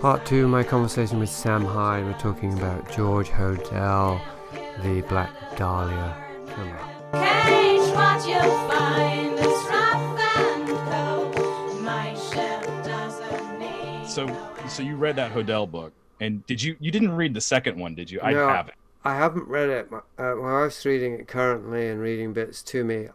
Part 2 of my conversation with Sam Hyde. We're talking about George Hodel, the Black Dahlia killer. Cage, what you find is rough and cold. My ship doesn't need. So you read that Hodel book, and you didn't read the second one, did you? I No, haven't. I haven't read it. My wife's reading it currently and reading bits to me.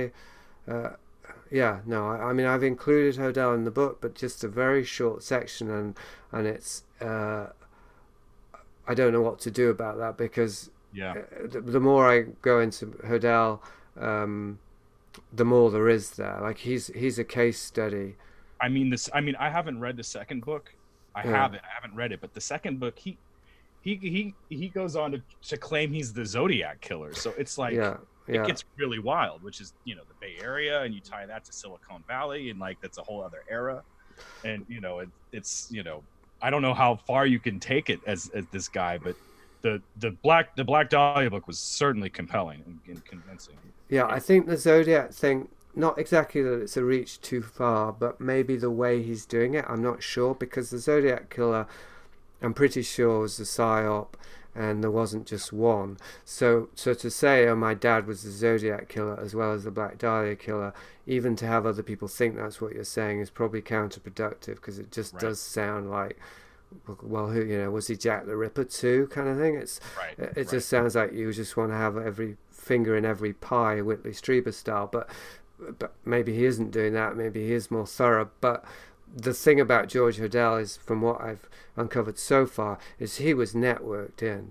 I mean, I've included Hodel in the book, but just a very short section, and it's I don't know what to do about that because the more I go into Hodel, the more there is there. Like he's a case study. I mean, I haven't read the second book. I haven't read it, but the second book, he goes on to claim he's the Zodiac killer. So it's like it gets really wild, which is the Bay Area, and you tie that to Silicon Valley, and like that's a whole other era. And it's I don't know how far you can take it as this guy, but the Black Dahlia book was certainly compelling and convincing. Yeah, I think the Zodiac thing, not exactly that it's a reach too far, but maybe the way he's doing it, I'm not sure, because the Zodiac killer, I'm pretty sure, was a psyop, and there wasn't just one. So to say, my dad was the Zodiac killer as well as the Black Dahlia killer, even to have other people think that's what you're saying, is probably counterproductive, because it just does sound like, well, who was he Jack the Ripper too, kind of thing. It just sounds like you just want to have every finger in every pie, Whitley Strieber style. But maybe he isn't doing that. Maybe he is more thorough. But the thing about George Hodel is, from what I've uncovered so far, is he was networked in.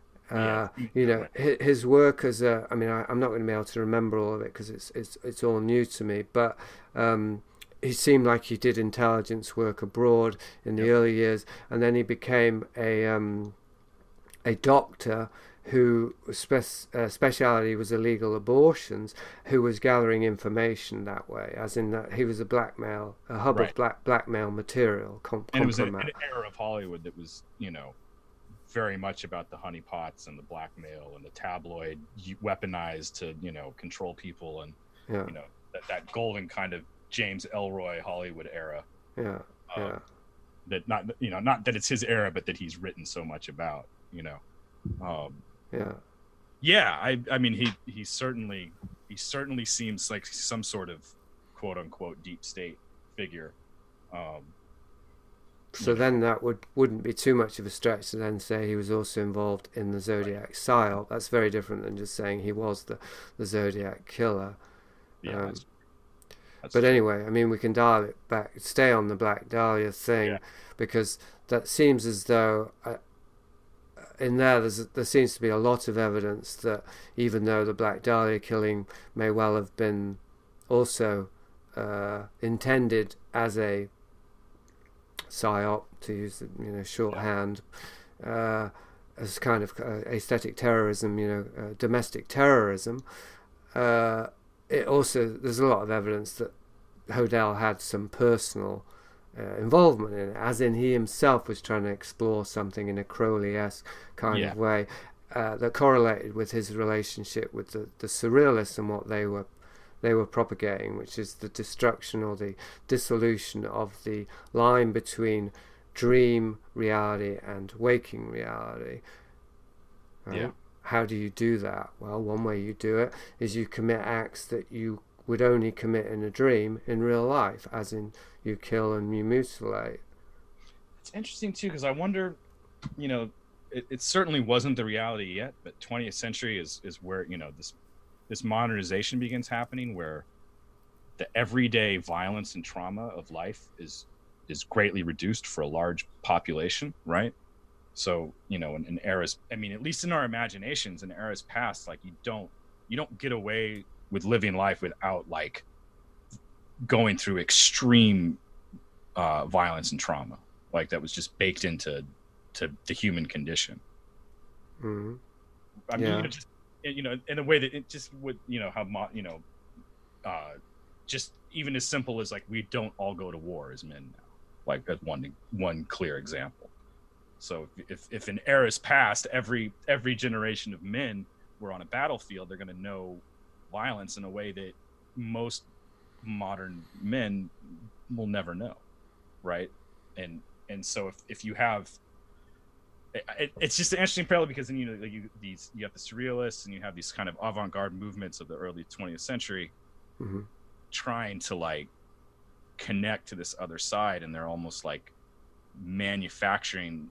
His work as I'm not going to be able to remember all of it because it's all new to me. But he seemed like he did intelligence work abroad in the early years, and then he became a doctor who speciality was illegal abortions, who was gathering information that way, as in that he was a hub of blackmail material. And it was an era of Hollywood that was, very much about the honeypots and the blackmail and the tabloid weaponized to, control people, and that golden kind of James Ellroy Hollywood era. That not that it's his era, but that he's written so much about. I mean, he certainly seems like some sort of quote unquote deep state figure. So then that wouldn't be too much of a stretch to then say he was also involved in the Zodiac psyop. That's very different than just saying he was the Zodiac killer. That's but true. Anyway, I mean, we can dial it back, stay on the Black Dahlia thing, because that seems as though in there seems to be a lot of evidence that even though the Black Dahlia killing may well have been also intended as a psyop, to use shorthand, as kind of aesthetic terrorism, domestic terrorism, it also, there's a lot of evidence that Hodel had some personal involvement in it, as in he himself was trying to explore something in a Crowley-esque kind of way that correlated with his relationship with the surrealists and what they were propagating, which is the destruction or the dissolution of the line between dream reality and waking reality. Right? How do you do that? Well, one way you do it is you commit acts that you would only commit in a dream in real life, as in you kill and you mutilate. It's interesting too, because I wonder, it certainly wasn't the reality yet, but 20th century is where this modernization begins happening, where the everyday violence and trauma of life is greatly reduced for a large population, right? So, in eras, I mean, at least in our imaginations, in eras past, like you don't get away with living life without like going through extreme violence and trauma, like that was just baked into the human condition. Mm-hmm. I mean, in a way that it just would, just even as simple as like we don't all go to war as men now, like as one clear example. So if in eras past, every generation of men were on a battlefield, they're going to know violence in a way that most modern men will never know, right? And And so if you have, it's just an interesting parallel, because then you have the surrealists and you have these kind of avant-garde movements of the early 20th century, Mm-hmm. trying to like connect to this other side, and they're almost like manufacturing.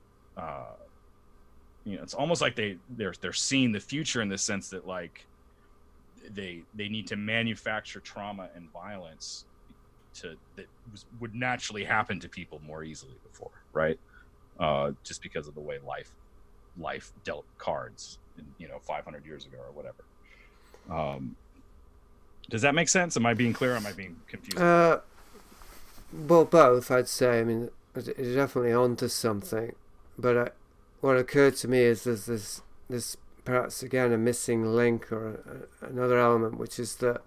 It's almost like they're seeing the future in the sense that like they need to manufacture trauma and violence would naturally happen to people more easily before, right? Just because of the way life dealt cards, 500 years ago or whatever. Does that make sense? Am I being clear? Or am I being confused? Well, both, I'd say. I mean, it's definitely onto something. But what occurred to me is there's this perhaps again a missing link or another element, which is that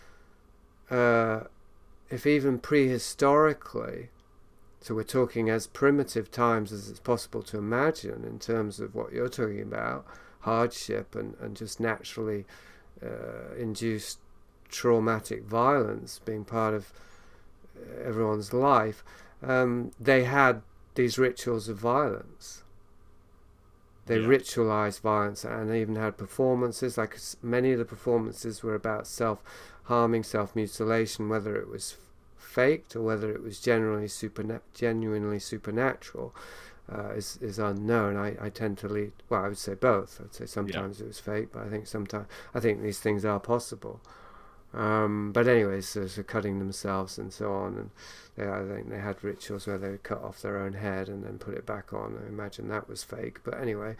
if even prehistorically, so we're talking as primitive times as it's possible to imagine in terms of what you're talking about, hardship and just naturally induced traumatic violence being part of everyone's life, they had these rituals of violence. They ritualized violence and they even had performances. Like many of the performances were about self-harming, self-mutilation, whether it was faked or whether it was genuinely supernatural is unknown. I tend to lead. Well, I would say both. I'd say sometimes it was fake, but I think these things are possible. But anyways, so cutting themselves and so on, and I think they had rituals where they would cut off their own head and then put it back on. I imagine that was fake, but anyway,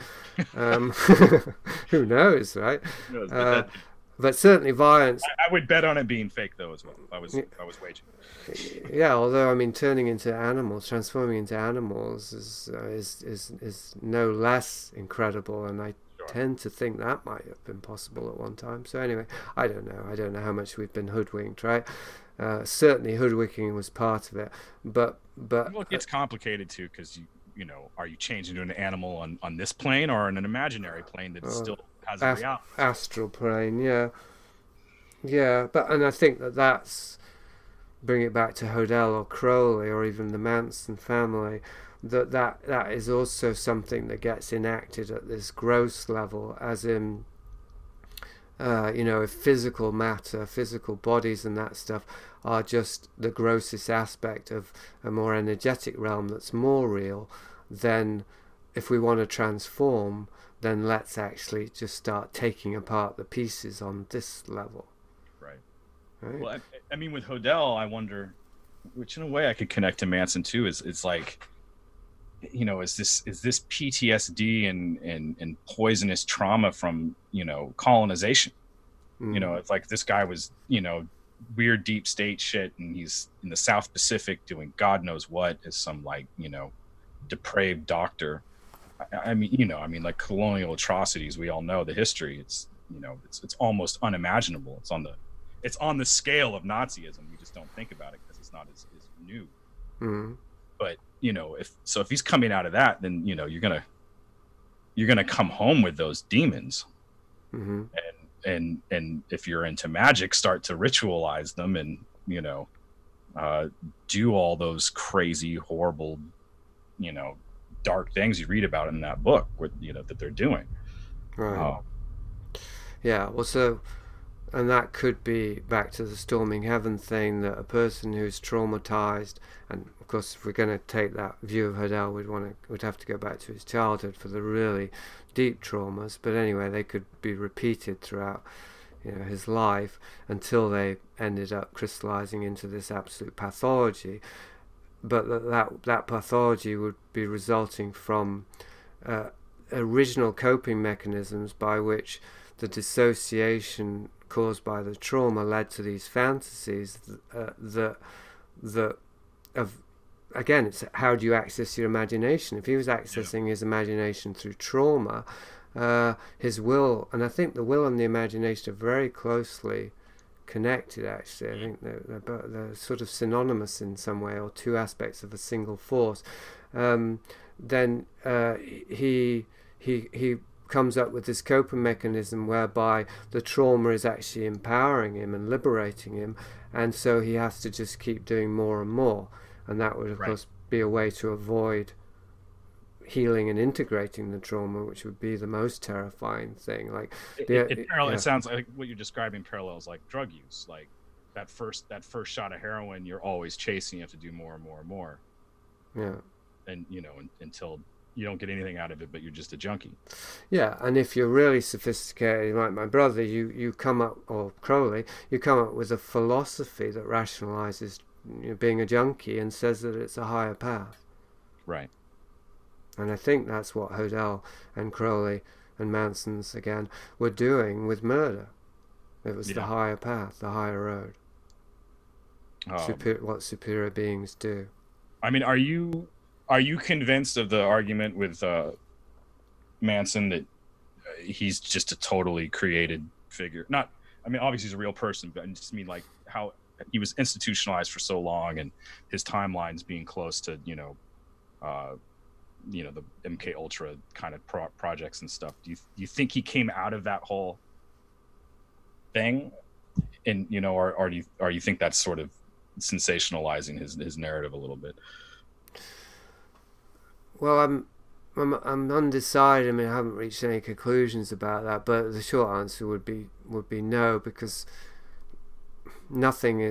who knows, right? Who knows, but certainly violence. I would bet on it being fake though as well. I was waging. Yeah, although I mean, transforming into animals is no less incredible, and I tend to think that might have been possible at one time. So anyway, I don't know how much we've been hoodwinked, right? Certainly hoodwinking was part of it, but well, it gets complicated too, because are you changing to an animal on this plane or on an imaginary plane that still has a reality? Astral plane, yeah, but and I think that's, bring it back to Hodel or Crowley or even the Manson family, that is also something that gets enacted at this gross level, as in if physical matter, physical bodies and that stuff are just the grossest aspect of a more energetic realm that's more real, then if we want to transform, then let's actually just start taking apart the pieces on this level. Right. Well, I mean, with Hodel, I wonder, which in a way I could connect to Manson too, is like, is this PTSD and poisonous trauma from colonization? It's like this guy was weird deep state shit, and he's in the South Pacific doing God knows what as some depraved doctor. I mean like colonial atrocities. We all know the history. It's it's almost unimaginable. It's on the scale of Nazism. We just don't think about it because it's not as new. Mm-hmm. But if he's coming out of that, then you're gonna come home with those demons, mm-hmm. and if you're into magic, start to ritualize them and do all those crazy, horrible, dark things you read about in that book, that they're doing. Right. Yeah. Well, so. And that could be back to the storming heaven thing, that a person who's traumatized, and of course if we're going to take that view of Hodel, we'd have to go back to his childhood for the really deep traumas, but anyway, they could be repeated throughout his life until they ended up crystallizing into this absolute pathology. But that pathology would be resulting from original coping mechanisms by which the dissociation caused by the trauma led to these fantasies that again, it's how do you access your imagination? If he was accessing his imagination through trauma, his will, and I think the will and the imagination are very closely connected, actually. I think they're sort of synonymous in some way, or two aspects of a single force. Then he comes up with this coping mechanism whereby the trauma is actually empowering him and liberating him, and so he has to just keep doing more and more, and that would of course be a way to avoid healing and integrating the trauma, which would be the most terrifying thing. Like it sounds like what you're describing parallels like drug use. Like that first shot of heroin, you're always chasing. You have to do more and more and more. Yeah. And until you don't get anything out of it, but you're just a junkie. Yeah, and if you're really sophisticated, like my brother, you come up, or Crowley, you come up with a philosophy that rationalizes being a junkie and says that it's a higher path. Right. And I think that's what Hodel and Crowley and Manson's, again, were doing with murder. It was the higher path, the higher road. What superior beings do. I mean, are you convinced of the argument with Manson that he's just a totally created figure? Not, I mean, obviously he's a real person, but I just mean like how he was institutionalized for so long, and his timelines being close to the MK Ultra kind of projects and stuff. Do you think he came out of that whole thing, and or do you think that's sort of sensationalizing his narrative a little bit? Well, I'm undecided. I mean, I haven't reached any conclusions about that, but the short answer would be no, because no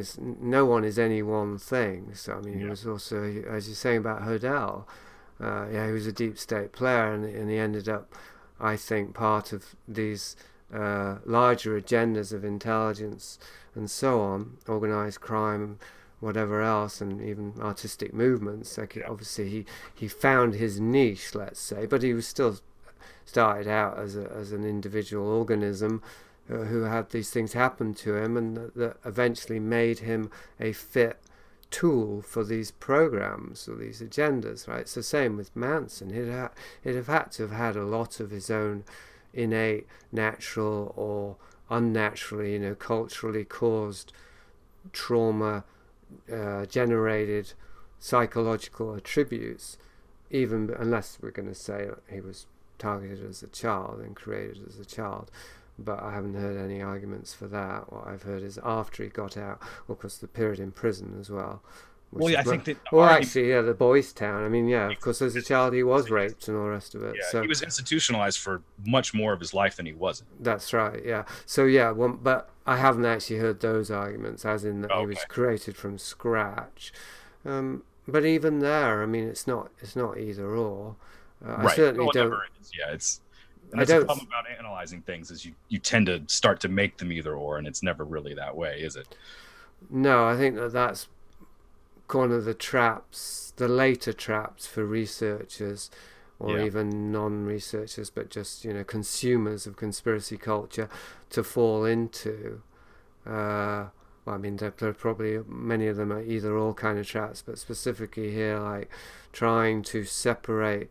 one is any one thing. So I mean, he was also, as you're saying about Hodel, he was a deep state player, and he ended up, I think, part of these larger agendas of intelligence and so on, organized crime, whatever else, and even artistic movements. Obviously he found his niche, let's say, but he was still started out as an individual organism who had these things happen to him, and that eventually made him a fit tool for these programs or these agendas, right? So same with Manson. He'd have had to have had a lot of his own innate, natural or unnaturally, culturally caused trauma generated psychological attributes, even unless we're going to say he was targeted as a child and created as a child. But I haven't heard any arguments for that. What I've heard is after he got out, of course, the period in prison as well. Well, yeah, I think that. Well, actually, yeah, the Boys' Town. I mean, yeah, of course, as a child he was raped and all the rest of it. Yeah, so he was institutionalized for much more of his life than he wasn't. That's right. Yeah. So yeah, but I haven't actually heard those arguments, as in that he was created from scratch. But even there, I mean, it's not either or. Right. I certainly don't. It is. Yeah, it's. That's the problem about analyzing things is you tend to start to make them either or, and it's never really that way, is it? No, I think that's one of the traps, the later traps for researchers or even non-researchers, but just consumers of conspiracy culture to fall into. Well, I mean, there are probably many of them are either all kind of traps, but specifically here, like trying to separate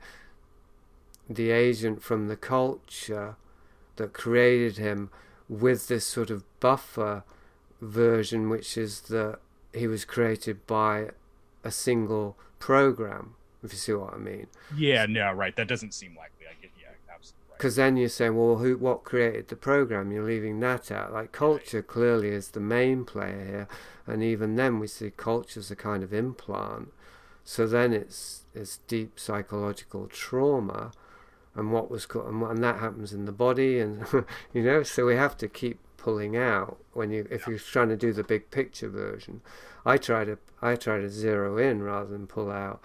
the agent from the culture that created him, with this sort of buffer version, which is that he was created by a single program, if you see what I mean. Yeah, no, right. That doesn't seem likely. I get, absolutely right. Because then you're saying, well, what created the program? You're leaving that out. Like, culture clearly is the main player here, and even then we see culture as a kind of implant. So then it's deep psychological trauma, and and that happens in the body, and so we have to keep pulling out if you're trying to do the big picture version. I try to zero in rather than pull out.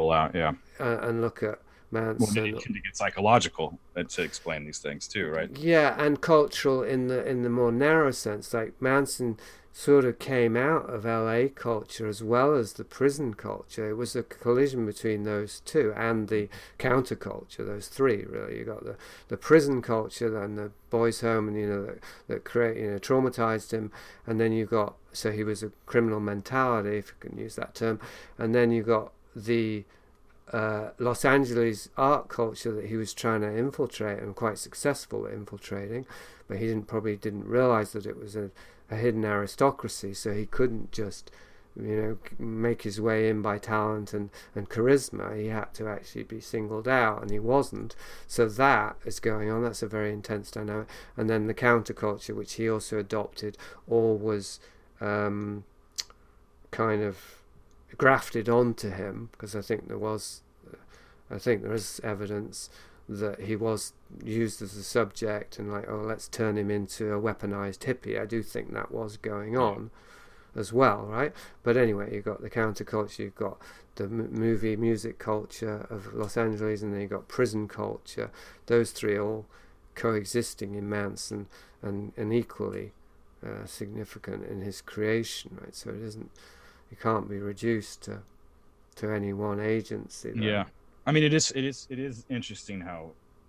And look at Manson. Well, it can get psychological to explain these things too, right? Yeah, and cultural in the more narrow sense. Like Manson sort of came out of LA culture as well as the prison culture. It was a collision between those two and the counterculture. Those three really. You got the prison culture, then the boys' home, and that traumatized him, and then you got, so he was a criminal mentality, if you can use that term, and then you got the Los Angeles art culture that he was trying to infiltrate, and quite successful at infiltrating, but he probably didn't realize that it was a hidden aristocracy, so he couldn't just make his way in by talent and charisma. He had to actually be singled out, and he wasn't. So that is going on. That's a very intense dynamic. And then the counterculture, which he also adopted, or was kind of grafted onto him, because I think there is evidence that he was used as a subject and like, oh, let's turn him into a weaponized hippie. I do think that was going on as well, right? But anyway, you've got the counterculture, you've got the music culture of Los Angeles, and then you've got prison culture. Those three all coexisting in Manson and equally significant in his creation, right? So it can't be reduced to any one agency. Though. Yeah, I mean, it is interesting how,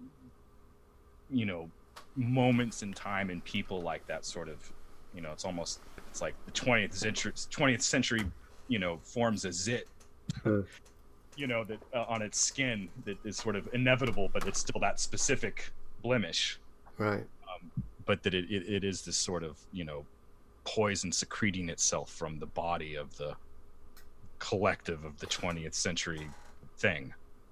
moments in time and people like that sort of, it's like the 20th century, forms a zit, that on its skin that is sort of inevitable, but it's still that specific blemish, right? But that it is this sort of poison secreting itself from the body of the collective of the 20th century thing.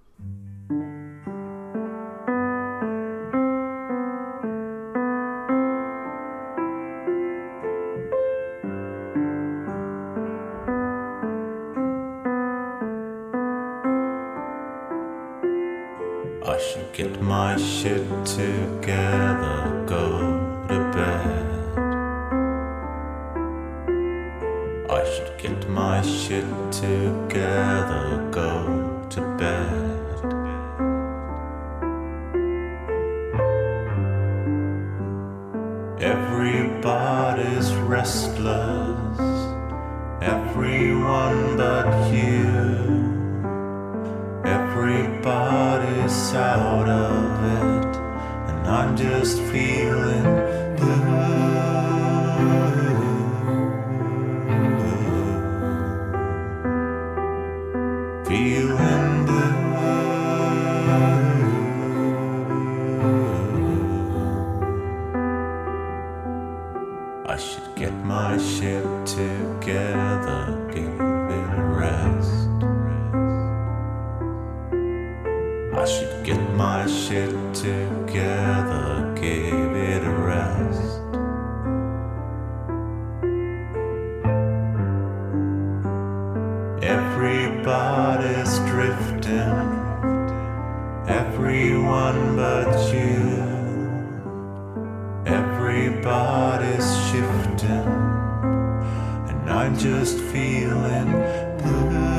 I should get my shit together, go to bed. I should get my shit together, go to bed. Everybody's restless, everyone but you. Everybody's out of it, and I'm just feeling blue. Feeling blue. I should get my shit together, give it a rest. I should get my shit together, give it a rest. Everybody's drifting, everyone but you. Everybody's shifting, and I'm just feeling blue.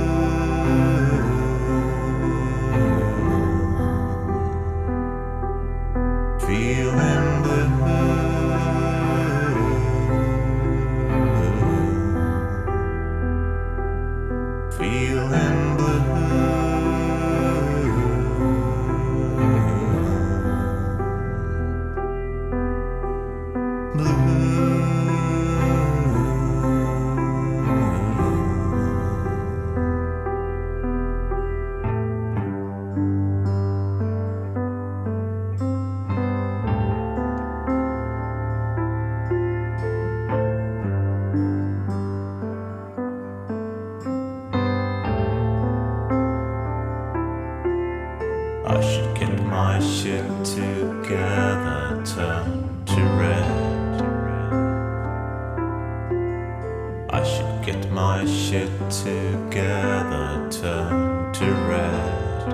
Feeling blue. Feeling blue. I should get my shit together, turn to red. I should get my shit together, turn to red.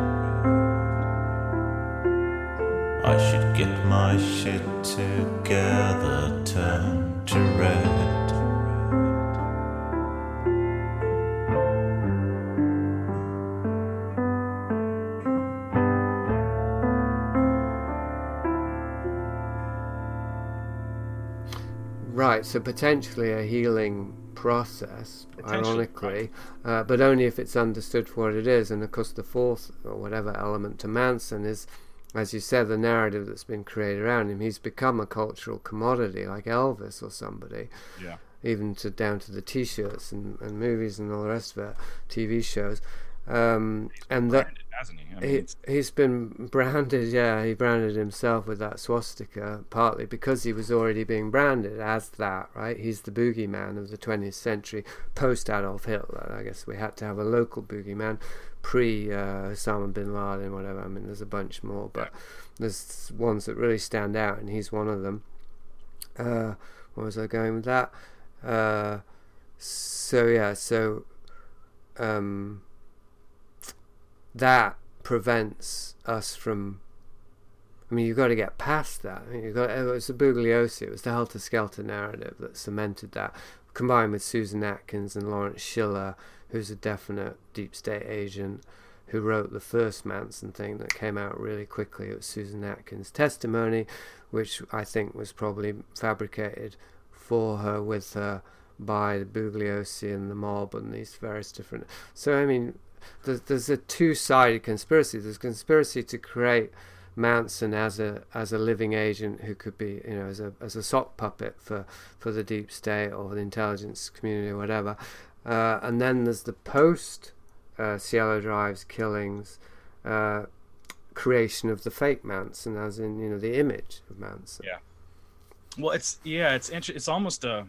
I should get my shit together, turn to red. Right, so potentially a healing process, ironically, but only if it's understood for what it is. And of course the fourth or whatever element to Manson is, as you said, the narrative that's been created around him. He's become a cultural commodity like Elvis or somebody, even down to the t-shirts and movies and all the rest of it, TV shows. And that hasn't he? I mean, he's been branded. He branded himself with that swastika partly because he was already being branded as that, right? He's the boogeyman of the 20th century post Adolf Hitler. I guess we had to have a local boogeyman pre Osama bin Laden, whatever. I mean, there's a bunch more, but there's ones that really stand out, and he's one of them. Where was I going with that? So that prevents us from. I mean, you've got to get past that. I mean, it was the Bugliosi, it was the helter-skelter narrative that cemented that, combined with Susan Atkins and Lawrence Schiller, who's a definite deep state agent, who wrote the first Manson thing that came out really quickly. It was Susan Atkins' testimony, which I think was probably fabricated for her, with her, by the Bugliosi and the mob and these various different. So I mean, there's a two-sided conspiracy. There's conspiracy to create Manson as a living agent who could be, you know, as a sock puppet for the deep state or the intelligence community or whatever. And then there's the post Cielo Drive's killings, creation of the fake Manson, as in, you know, the image of Manson. Yeah. Well, it's almost a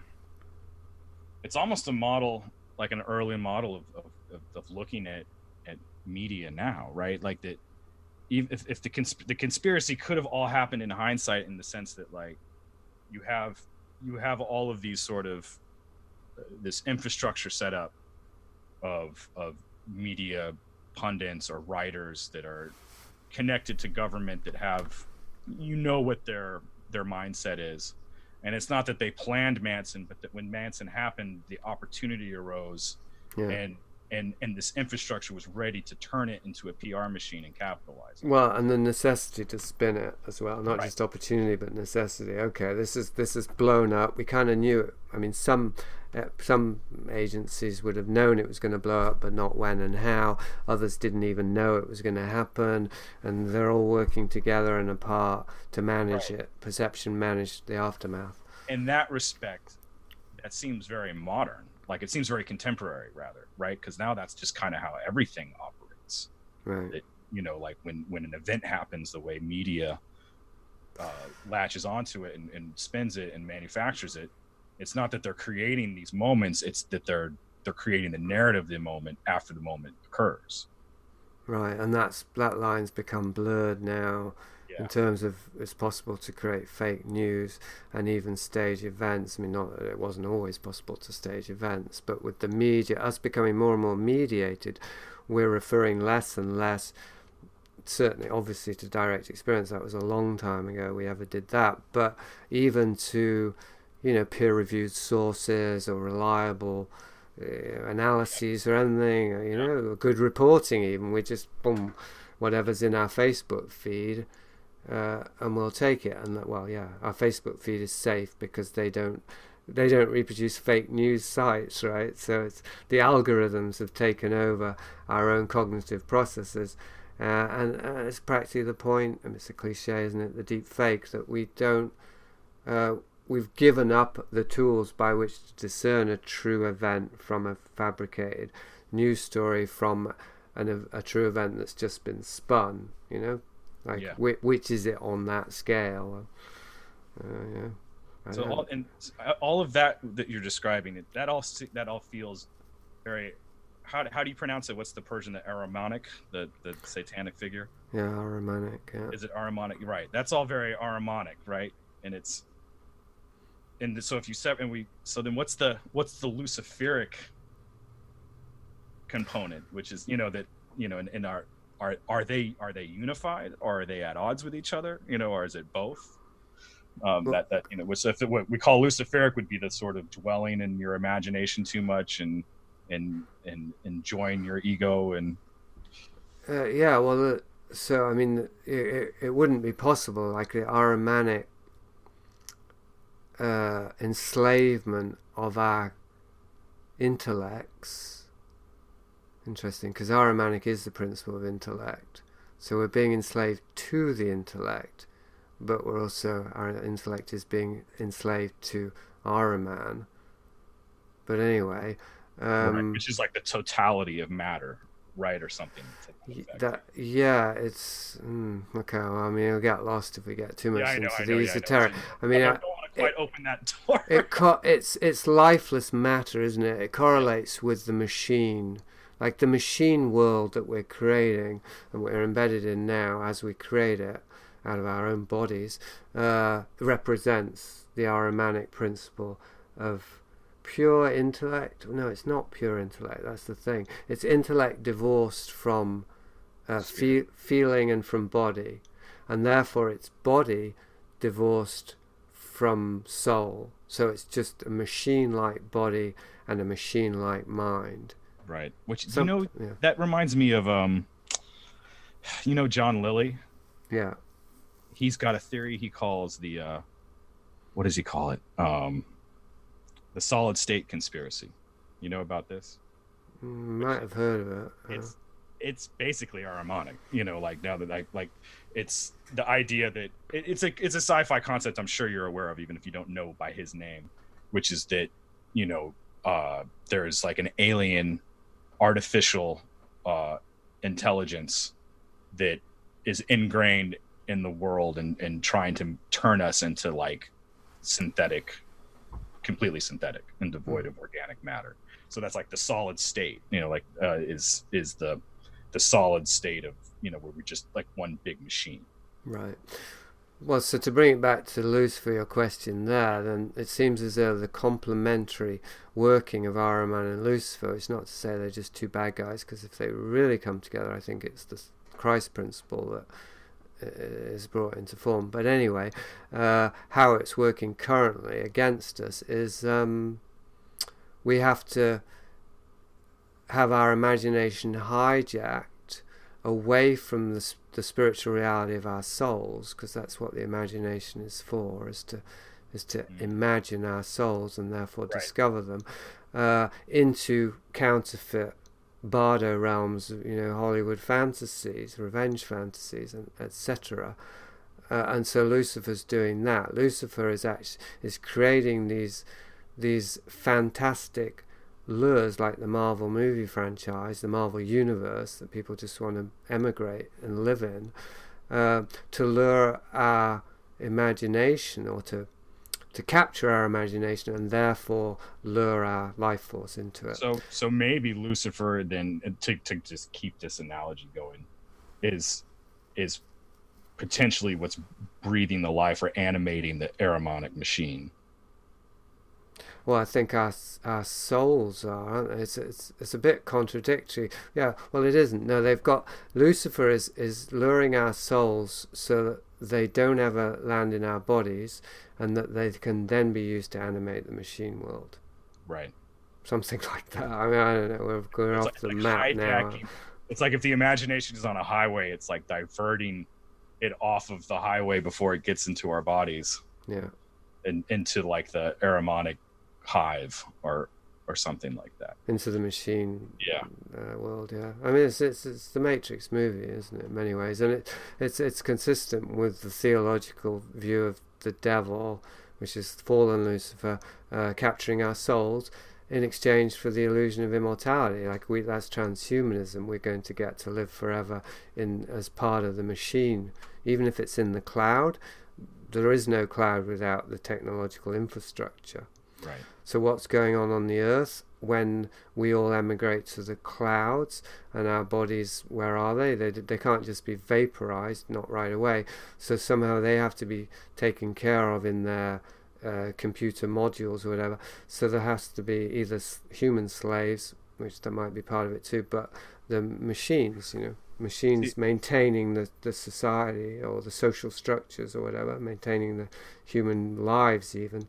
model, like an early model of looking at media now, right? Like that. If the conspiracy could have all happened in hindsight, in the sense that, like, you have all of these sort of this infrastructure set up of media pundits or writers that are connected to government, that have, you know, what their mindset is, and it's not that they planned Manson, but that when Manson happened, the opportunity arose, and this infrastructure was ready to turn it into a PR machine and capitalize. Well, and the necessity to spin it as well, not just opportunity, but necessity. Okay, this is blown up. We kind of knew it. I mean, some agencies would have known it was going to blow up, but not when and how. Others didn't even know it was going to happen, and they're all working together and apart to manage it. Perception managed the aftermath. In that respect, that seems very modern. Like, it seems very contemporary, rather, right? Because now that's just kind of how everything operates. Right. That, you know, like when an event happens, the way media latches onto it and spins it and manufactures it, it's not that they're creating these moments, it's that they're creating the narrative of the moment after the moment occurs. Right, and that line's become blurred now. In terms of, it's possible to create fake news and even stage events. I mean, not that it wasn't always possible to stage events, but with the media, us becoming more and more mediated, we're referring less and less, certainly obviously to direct experience. That was a long time ago we ever did that, but even to, you know, peer-reviewed sources or reliable analyses or anything, you know, good reporting even. We just, boom, whatever's in our Facebook feed, and we'll take it. And our Facebook feed is safe because they don't reproduce fake news sites, right? So it's the algorithms have taken over our own cognitive processes, and it's practically the point, and it's a cliche, isn't it, the deep fake, that we've given up the tools by which to discern a true event from a fabricated news story, from a true event that's just been spun, you know. Like, which is it on that scale? So all of that you're describing, that all feels very. How do you pronounce it? What's the Persian? The Ahrimantic, the satanic figure. Yeah, Ahrimantic. Yeah. Is it Ahrimantic? Right. That's all very Ahrimantic, right? And it's. And so if you so then what's the Luciferic component, which is, you know, that, you know, in our. Are they unified, or are they at odds with each other? You know, or is it both? That you know, what we call Luciferic would be the sort of dwelling in your imagination too much and enjoying your ego and. So I mean, it wouldn't be possible, like the Ahrimanic enslavement of our intellects. Interesting, because Ahrimanic is the principle of intellect. So we're being enslaved to the intellect, but our intellect is being enslaved to Ahriman. But anyway, which is like the totality of matter, right, or something. It's okay. Well, I mean, it'll get lost if we get too much into the esoteric. I mean, I don't want to quite open that door. It's lifeless matter, isn't it? It correlates with the machine. Like the machine world that we're creating and we're embedded in now as we create it out of our own bodies, represents the Ahrimanic principle of pure intellect. No, it's not pure intellect. That's the thing. It's intellect divorced from feeling and from body, and therefore it's body divorced from soul. So it's just a machine-like body and a machine-like mind. Right. Which Yeah. that reminds me of John Lilly. Yeah. He's got a theory he calls the what does he call it? The solid state conspiracy. You know about this? Might have heard of it. It's basically Ahrimanic. Like now that like it's the idea that it's a sci-fi concept I'm sure you're aware of, even if you don't know by his name, which is that there's like an alien artificial intelligence that is ingrained in the world and trying to turn us into like completely synthetic and devoid of organic matter. So that's like the solid state, is the solid state of, where we're just like one big machine. Right. Well, so to bring it back to Lucifer, your question there, then it seems as though the complementary working of Ahriman and Lucifer, it's not to say they're just two bad guys, because if they really come together, I think it's the Christ principle that is brought into form. But anyway, how it's working currently against us is we have to have our imagination hijacked away from the spiritual reality of our souls, because that's what the imagination is for, is to imagine our souls and therefore discover them, into counterfeit bardo realms, Hollywood fantasies, revenge fantasies, and etc. And so Lucifer's doing that. Lucifer is creating these fantastic lures, like the Marvel movie franchise, the Marvel universe that people just want to emigrate and live in, to lure our imagination, or to capture our imagination and therefore lure our life force into it. So maybe Lucifer, then, to just keep this analogy going, is potentially what's breathing the life or animating the Ahrimanic machine. Well, I think our souls are, aren't they? It's a bit contradictory. Yeah, well, it isn't. No, they've got... Lucifer is luring our souls so that they don't ever land in our bodies, and that they can then be used to animate the machine world. Right. Something like that. I mean, I don't know. We're off the map now. It's like if the imagination is on a highway, it's like diverting it off of the highway before it gets into our bodies. Yeah. And into like the Ahrimanic hive or something like that, into the machine world. Yeah, I mean it's the Matrix movie, isn't it, in many ways, and it's consistent with the theological view of the devil, which is fallen Lucifer capturing our souls in exchange for the illusion of immortality. Like that's transhumanism. We're going to get to live forever as part of the machine, even if it's in the cloud. There is no cloud without the technological infrastructure. Right. So what's going on the earth when we all emigrate to the clouds, and our bodies, where are they? They can't just be vaporized, not right away. So somehow they have to be taken care of in their computer modules or whatever. So there has to be either human slaves, which that might be part of it too, but the machines, machines maintaining the society or the social structures or whatever, maintaining the human lives even.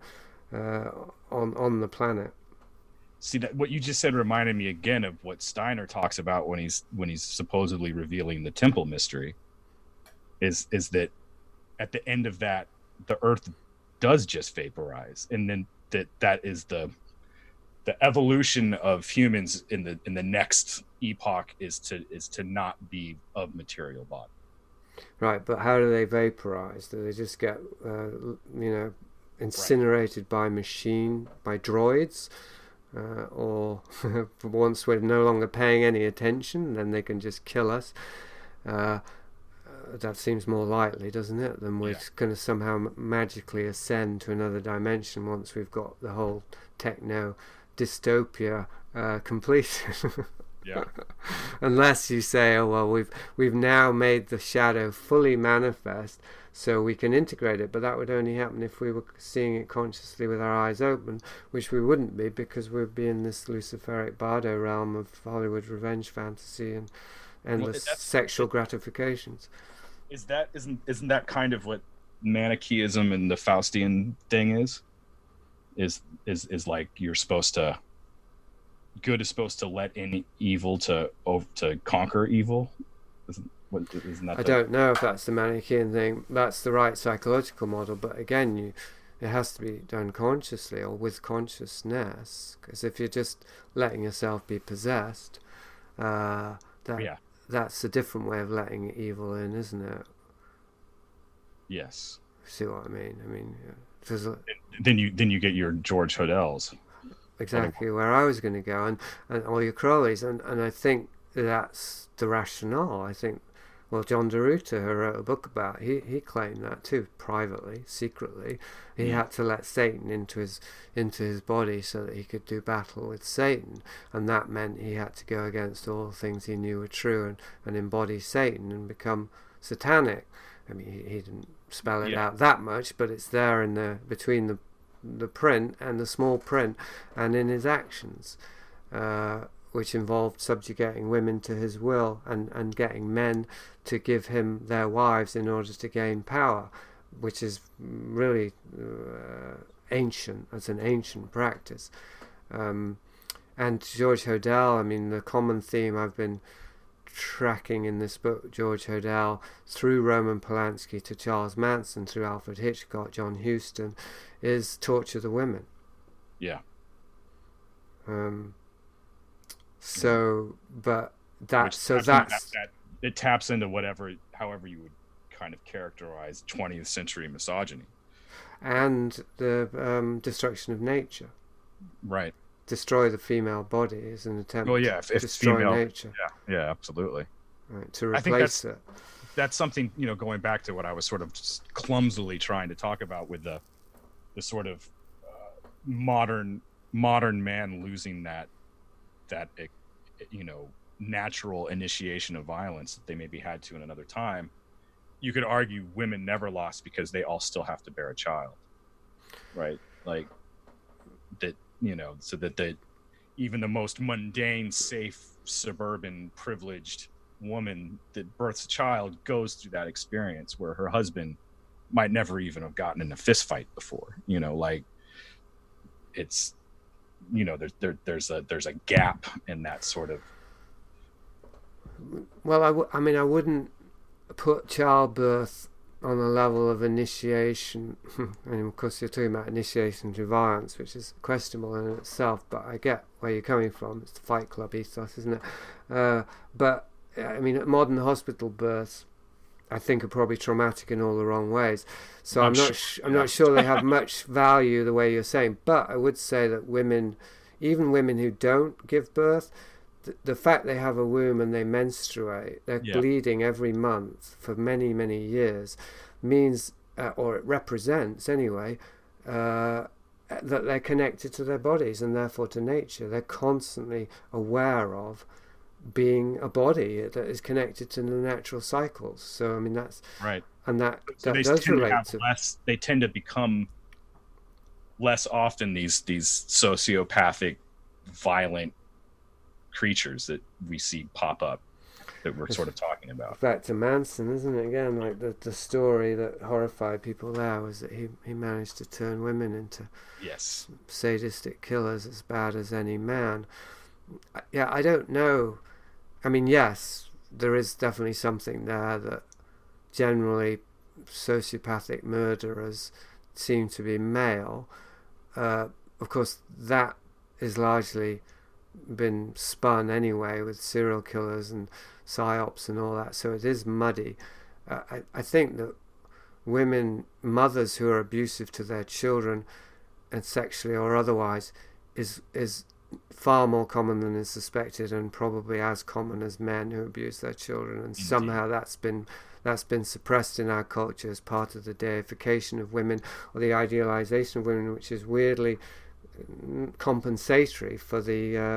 On the planet. See, that what you just said reminded me again of what Steiner talks about when he's supposedly revealing the temple mystery. Is that at the end of that, the Earth does just vaporize, and then that is the evolution of humans in the next epoch is to not be of material body. Right, but how do they vaporize? Do they just get incinerated by droids, or once we're no longer paying any attention, then they can just kill us? That seems more likely, doesn't it, than we're going to somehow magically ascend to another dimension once we've got the whole techno dystopia completed. Yeah. Unless you say, oh well, we've now made the shadow fully manifest, so we can integrate it. But that would only happen if we were seeing it consciously with our eyes open, which we wouldn't be, because we'd be in this Luciferic Bardo realm of Hollywood revenge fantasy and endless sexual gratifications. Isn't that kind of what Manichaeism and the Faustian thing is like, you're supposed to, good is supposed to let in evil to conquer evil? Isn't that I don't know if that's the Manichaean thing. That's the right psychological model, but again, it has to be done consciously or with consciousness, because if you're just letting yourself be possessed, that's a different way of letting evil in, isn't it? Yes. See what I mean? I mean, then you get your George Hodels. Exactly where I was going to go, and all your Crowleys, and I think that's the rationale. I think, well, John DeRuta, who wrote a book about, he claimed that too, privately, secretly. He had to let Satan into his body so that he could do battle with Satan, and that meant he had to go against all the things he knew were true and embody Satan and become satanic. I mean, he didn't spell it out that much, but it's there in between the print and the small print, and in his actions, which involved subjugating women to his will and getting men to give him their wives in order to gain power, which is really ancient. It's an ancient practice. And George Hodel, I mean, the common theme I've been tracking in this book, George Hodel, through Roman Polanski to Charles Manson, through Alfred Hitchcock, John Huston, is torture the women. Yeah. So, but that's it taps into however you would kind of characterize 20th century misogyny and the destruction of nature. Right. Destroy the female body is an attempt to destroy female, nature. Yeah, absolutely. Right, to replace it. That's something, going back to what I was sort of just clumsily trying to talk about with the sort of modern man losing that natural initiation of violence that they maybe had to in another time. You could argue women never lost because they all still have to bear a child, right? Like that, so that even the most mundane, safe, suburban, privileged woman that births a child goes through that experience where her husband might never even have gotten in a fist fight before. Like it's, there's a gap in that sort of. Well, I mean, I wouldn't put childbirth on a level of initiation. And of course, you're talking about initiation through violence, which is questionable in itself. But I get where you're coming from. It's the Fight Club ethos, isn't it? But I mean, modern hospital births, I think, are probably traumatic in all the wrong ways. So I'm not sure they have much value the way you're saying. But I would say that women, even women who don't give birth, the fact they have a womb and they menstruate, they're bleeding every month for many, many years, means, or it represents anyway, that they're connected to their bodies and therefore to nature. They're constantly aware of being a body that is connected to the natural cycles. So I mean, that's right, and that does relate to less. They tend to become less often these sociopathic, violent creatures that we see pop up that we're sort of talking about. Back to Manson, isn't it? Again, like the story that horrified people there was that he managed to turn women into sadistic killers as bad as any man. Yeah, I don't know. I mean, yes, there is definitely something there that generally sociopathic murderers seem to be male. Of course, that is largely been spun anyway with serial killers and psyops and all that, so it is muddy. I think that mothers who are abusive to their children, and sexually or otherwise, is far more common than is suspected, and probably as common as men who abuse their children. And somehow that's been suppressed in our culture as part of the deification of women, or the idealization of women, which is weirdly compensatory for the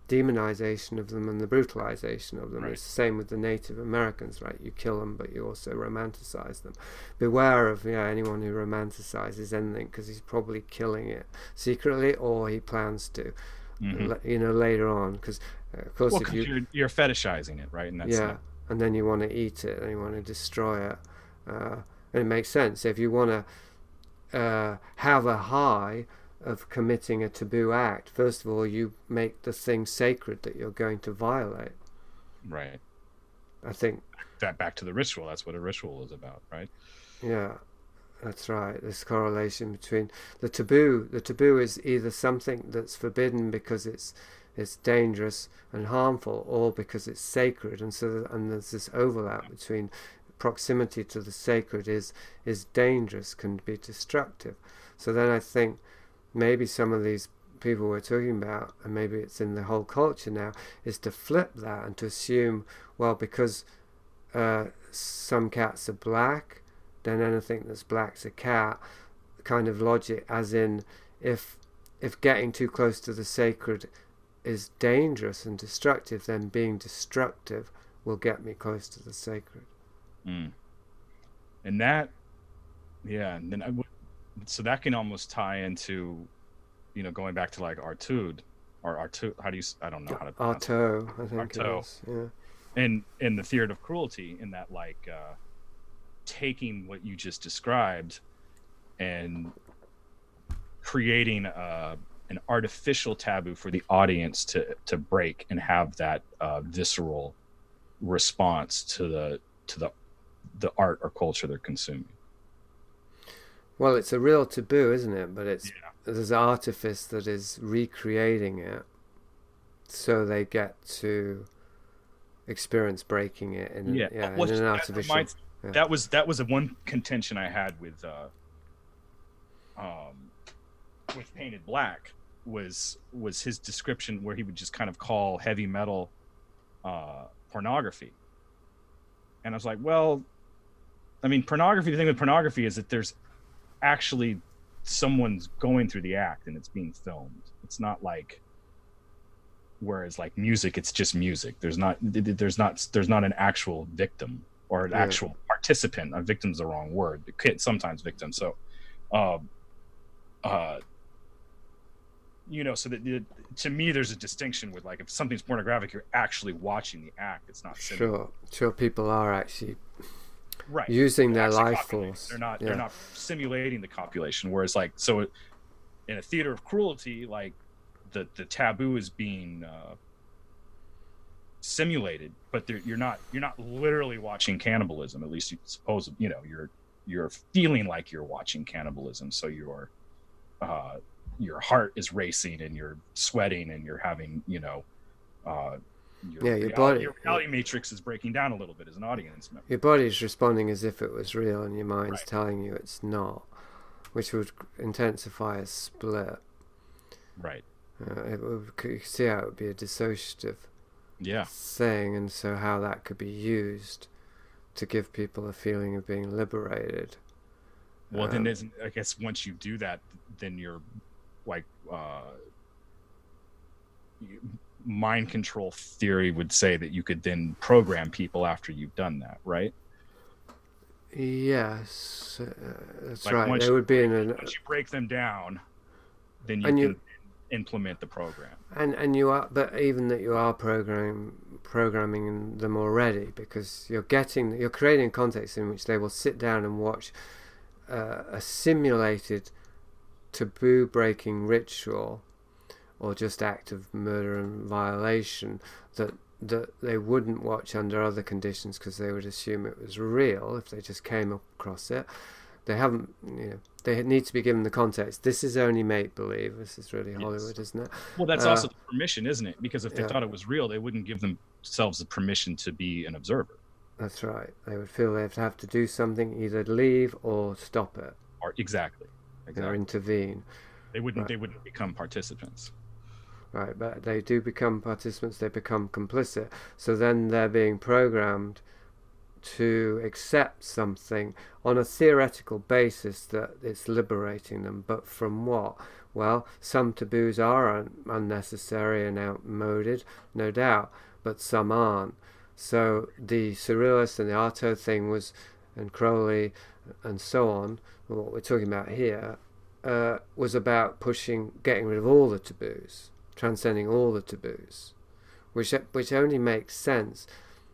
demonization of them and the brutalization of them. Right. It's the same with the Native Americans, right? You kill them, but you also romanticize them. Beware of anyone who romanticizes anything, because he's probably killing it secretly, or he plans to, later on. Because of course, Well, if 'cause you're fetishizing it, right? And that's yeah, and then you want to eat it and you want to destroy it, and it makes sense if you want to have a high of committing a taboo act. First of all, you make the thing sacred that you're going to violate. right. I think, That back to the ritual. That's what a ritual is about, right? yeah, that's right. This correlation between the taboo. The taboo is either something that's forbidden because it's dangerous and harmful, or because it's sacred, and there's this overlap between proximity to the sacred is dangerous, can be destructive. So then I think maybe some of these people we're talking about, and maybe it's in the whole culture now, is to flip that and to assume, well, because some cats are black, then anything that's black's a cat, kind of logic, as in if getting too close to the sacred is dangerous and destructive, then being destructive will get me close to the sacred. And that, yeah, and then so that can almost tie into, going back to like Artud, or Artu. How do you? I don't know how to pronounce it. Artaud, I think Artaud. it is. Yeah. And in the theory of cruelty, in that like taking what you just described and creating an artificial taboo for the audience to break and have that visceral response to the art or culture they're consuming. Well, it's a real taboo, isn't it? But there's artifice that is recreating it, so they get to experience breaking it in an artificial. That was a one contention I had with Painted Black was his description, where he would just kind of call heavy metal pornography, and I was like, well, I mean, pornography. The thing with pornography is that there's actually someone's going through the act and it's being filmed. It's not like, whereas like music, it's just music. There's not an actual victim or an actual participant. A victim's the wrong word. Sometimes victim. So, so that to me, there's a distinction with, like, if something's pornographic, you're actually watching the act. It's not sure people are actually right using their life force. They're not simulating the copulation. Whereas, like, so in a theater of cruelty, like the taboo is being simulated, but you're not literally watching cannibalism. At least you suppose, you're feeling like you're watching cannibalism. So your heart is racing and you're sweating and you're having, your reality matrix is breaking down a little bit as an audience member. Your body's responding as if it was real, and your mind's telling you it's not, which would intensify a split. Right. You could see how it would be a dissociative thing, and so how that could be used to give people a feeling of being liberated. Well, then I guess once you do that, then you're like mind control theory would say that you could then program people after you've done that, right? Yes, that's like right. They would be once you break them down, then you can implement the program. And you are, but even that you are programming them already, because you're creating a context in which they will sit down and watch a simulated taboo breaking ritual or just act of murder and violation that they wouldn't watch under other conditions, because they would assume it was real if they just came across it. They haven't, they need to be given the context. This is only make-believe. This is really Hollywood, isn't it? Well, that's also the permission, isn't it? Because if they thought it was real, they wouldn't give themselves the permission to be an observer. That's right. They would feel they'd have to do something, either leave or stop it. Or exactly. Or intervene. They wouldn't become participants. Right, but they do become participants, they become complicit. So then they're being programmed to accept something on a theoretical basis that it's liberating them. But from what? Well, some taboos are unnecessary and outmoded, no doubt, but some aren't. So the surrealist and the Artaud thing was, and Crowley and so on, what we're talking about here, was about getting rid of all the taboos, transcending all the taboos, which only makes sense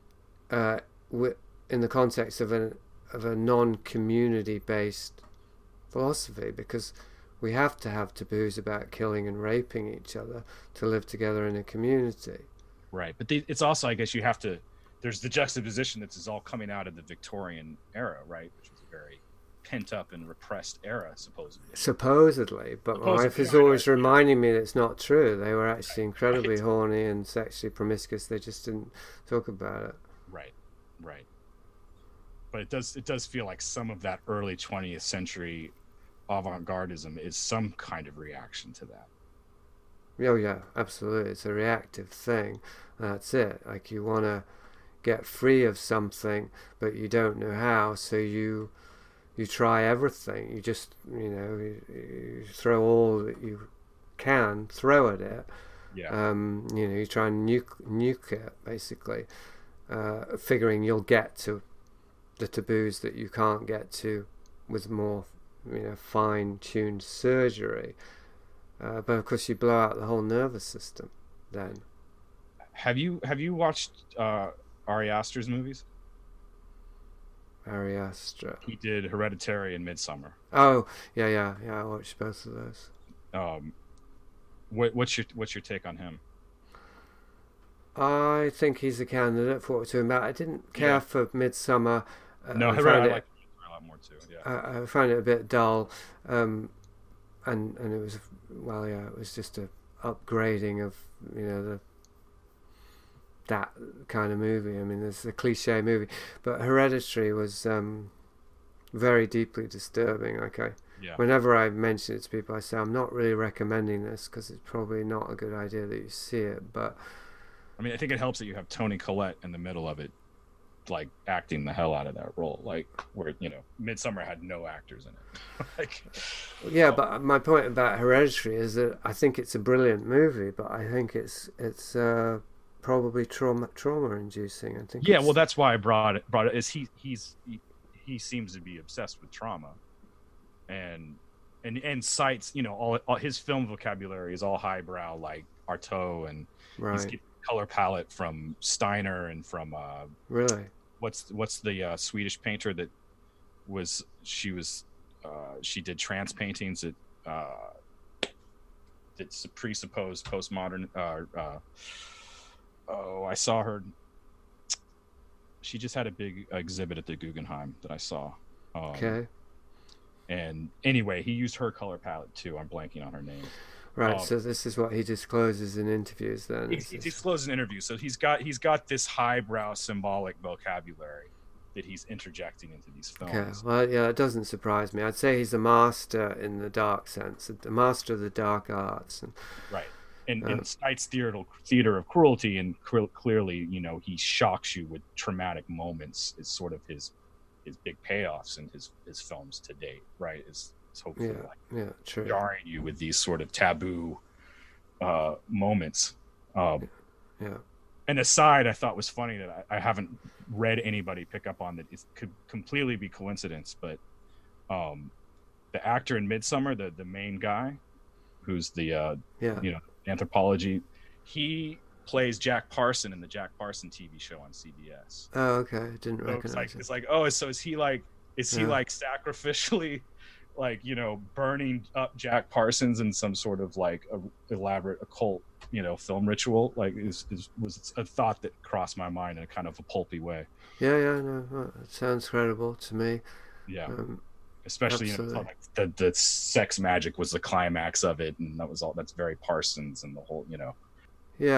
in the context of a non-community based philosophy, because we have to have taboos about killing and raping each other to live together in a community. Right, but it's also, I guess, you have to. There's the juxtaposition that is all coming out of the Victorian era, right, which was a very pent up and repressed era, supposedly. But my wife is always reminding me that it's not true. They were actually incredibly horny and sexually promiscuous. They just didn't talk about it. Right. But it does feel like some of that early 20th century avant-gardism is some kind of reaction to that. Oh yeah, absolutely. It's a reactive thing. That's it. Like, you want to get free of something, but you don't know how, so you try everything. You just, you throw all that you can throw at it. Yeah. You try and nuke it, basically, figuring you'll get to the taboos that you can't get to with more, fine-tuned surgery. But of course, you blow out the whole nervous system then. Have you watched Ari Aster's movies? Ari Aster. He did Hereditary and Midsommar. Oh, yeah. I watched both of those. What's your take on him? I think he's a candidate for what we're talking about. I didn't care for Midsommar. No, Hereditary I like a lot more too. Yeah. I found it a bit dull, and it was, it was just a upgrading of that kind of movie. I mean, it's a cliche movie, but Hereditary was very deeply disturbing. Whenever I mention it to people, I say I'm not really recommending this because it's probably not a good idea that you see it. But I mean, I think it helps that you have Toni Collette in the middle of it, like acting the hell out of that role, like where Midsommar had no actors in it. But my point about Hereditary is that I think it's a brilliant movie, but I think it's probably trauma inducing. I think. Yeah, well, that's why I brought it. Is he seems to be obsessed with trauma, and cites all his film vocabulary is all highbrow, like Artaud, and he's getting color palette from Steiner and from really what's the Swedish painter that she did trance paintings that presupposed postmodern I saw her. She just had a big exhibit at the Guggenheim that I saw. Okay. And anyway, he used her color palette too. I'm blanking on her name. Right. So this is what he discloses in interviews. Then he discloses in interviews. So he's got this highbrow symbolic vocabulary that he's interjecting into these films. Okay. Well, yeah, it doesn't surprise me. I'd say he's a master in the dark sense, the master of the dark arts. Right. And cites theater of cruelty, and clearly, he shocks you with traumatic moments. Is sort of his big payoffs in his films to date, right? Is hopefully true. Jarring you with these sort of taboo moments. And aside, I thought was funny that I haven't read anybody pick up on that. It could completely be coincidence, but the actor in Midsommar, the main guy, who's the anthropology, he plays Jack Parson in the Jack Parson TV show on CBS. Oh, okay. Didn't recognize it. It's like, so is he like sacrificially burning up Jack Parsons in some sort of like a elaborate occult, film ritual? Like was a thought that crossed my mind in a kind of a pulpy way. No, it sounds credible to me. Yeah. Especially like the sex magic was the climax of it, and that was all. That's very Parsons and the whole. Yeah,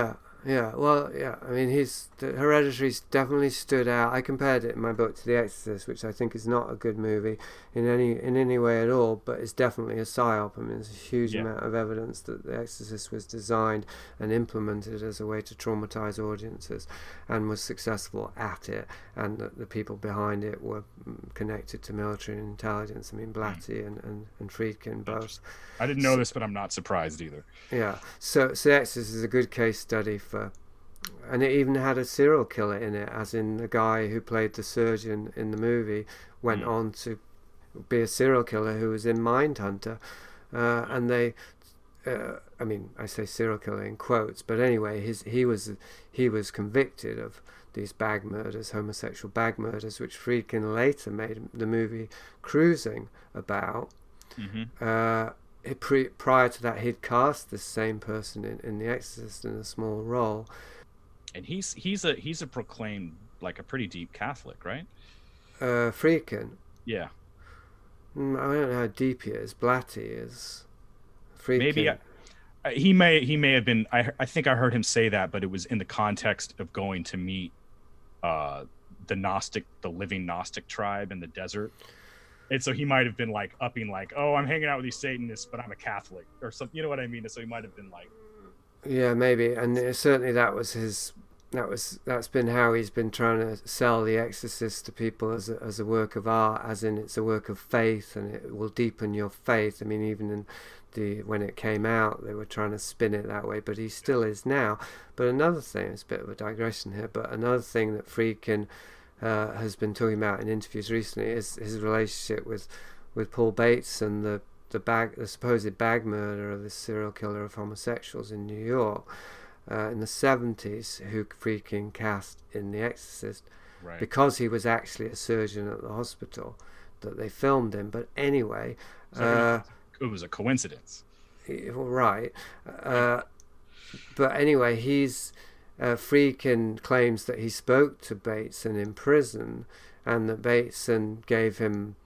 Yeah, well, yeah. I mean, the Hereditary's definitely stood out. I compared it in my book to The Exorcist, which I think is not a good movie in any way at all, but it's definitely a psyop. I mean, there's a huge amount of evidence that The Exorcist was designed and implemented as a way to traumatize audiences, and was successful at it, and that the people behind it were connected to military and intelligence. I mean, Blatty and Friedkin both. I didn't know this, but I'm not surprised either. Yeah, so The Exorcist is a good case study for, and it even had a serial killer in it, as in the guy who played the surgeon in the movie went on to be a serial killer who was in Mindhunter, and they, I mean, I say serial killer in quotes, but anyway, he was convicted of these bag murders, homosexual bag murders, which Friedkin later made the movie Cruising about. Prior to that, he'd cast the same person in The Exorcist in a small role. And he's a proclaimed, like, a pretty deep Catholic, right? Friedkin. Yeah. I don't know how deep he is. Blatty is. Friedkin. Maybe he may have been. I think I heard him say that, but it was in the context of going to meet the living Gnostic tribe in the desert. And so he might have been like upping, like, oh, I'm hanging out with these Satanists, but I'm a Catholic, or something. You know what I mean? So he might have been like, yeah, maybe, and certainly that's been how he's been trying to sell The Exorcist to people as a work of art, as in it's a work of faith and it will deepen your faith. I mean, even in when it came out, they were trying to spin it that way, but he still is now. But another thing, it's a bit of a digression here, but another thing that Friedkin has been talking about in interviews recently is his relationship with Paul Bates and the supposed bag murder of this serial killer of homosexuals in New York in the 70s, who Friedkin cast in The Exorcist, right, because he was actually a surgeon at the hospital that they filmed him. But anyway, so it was a coincidence, right? But anyway, Friedkin claims that he spoke to Bateson in prison, and that Bateson gave him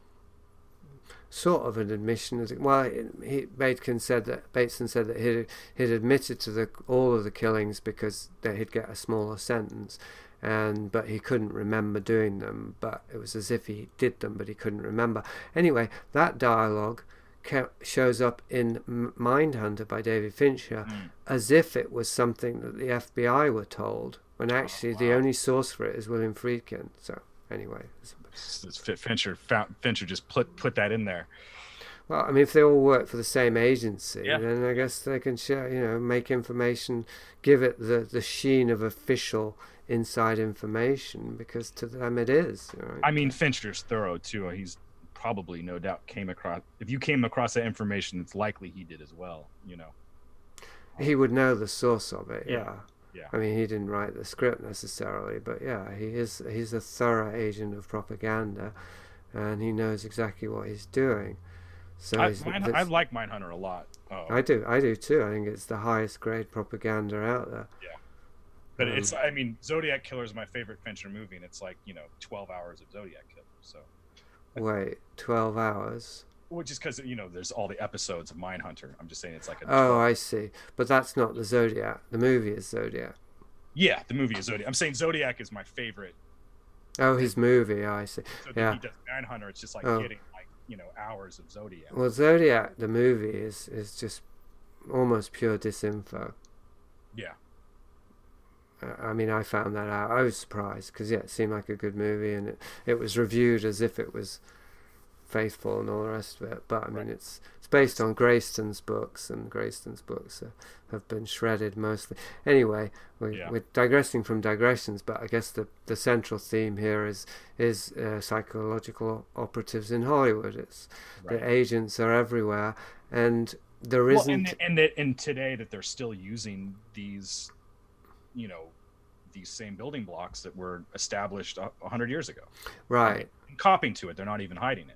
sort of an admission. Bateson said that he'd admitted to all of the killings because he'd get a smaller sentence, but he couldn't remember doing them. But it was as if he did them, but he couldn't remember. Anyway, that dialogue shows up in Mindhunter by David Fincher as if it was something that the FBI were told, when actually the only source for it is William Friedkin. So anyway, Fincher just put that in there. Well, I mean, if they all work for the same agency, then I guess they can share, make information, give it the sheen of official inside information, because to them it is. Right? I mean, Fincher's thorough too. He's probably, no doubt, if you came across that information, it's likely he did as well. He would know the source of it. Yeah. Yeah. I mean, he didn't write the script necessarily, but yeah, he's a thorough agent of propaganda, and he knows exactly what he's doing. So I like Mindhunter a lot. I do too. I think it's the highest grade propaganda out there. Yeah, but Zodiac Killer is my favorite Fincher movie, and it's like 12 hours of Zodiac Killer. So wait, 12 hours? Well, just because there's all the episodes of Mindhunter. I'm just saying it's like a. Oh, I see. But that's not the Zodiac. The movie is Zodiac. Yeah, the movie is Zodiac. I'm saying Zodiac is my favorite. Oh, his movie. I see. So yeah. He does Mindhunter. It's just like getting hours of Zodiac. Well, Zodiac, the movie, is just almost pure disinfo. Yeah. I mean, I found that out. I was surprised because it seemed like a good movie, and it was reviewed as if it was faithful and all the rest of it. But I mean, it's based on Grayston's books, and Grayston's books have been shredded mostly. Anyway, we're digressing from digressions, but I guess the central theme here is psychological operatives in Hollywood. It's the agents are everywhere, and there isn't. And today that they're still using these, these same building blocks that were established 100 years ago. Right. And copying to it. They're not even hiding it.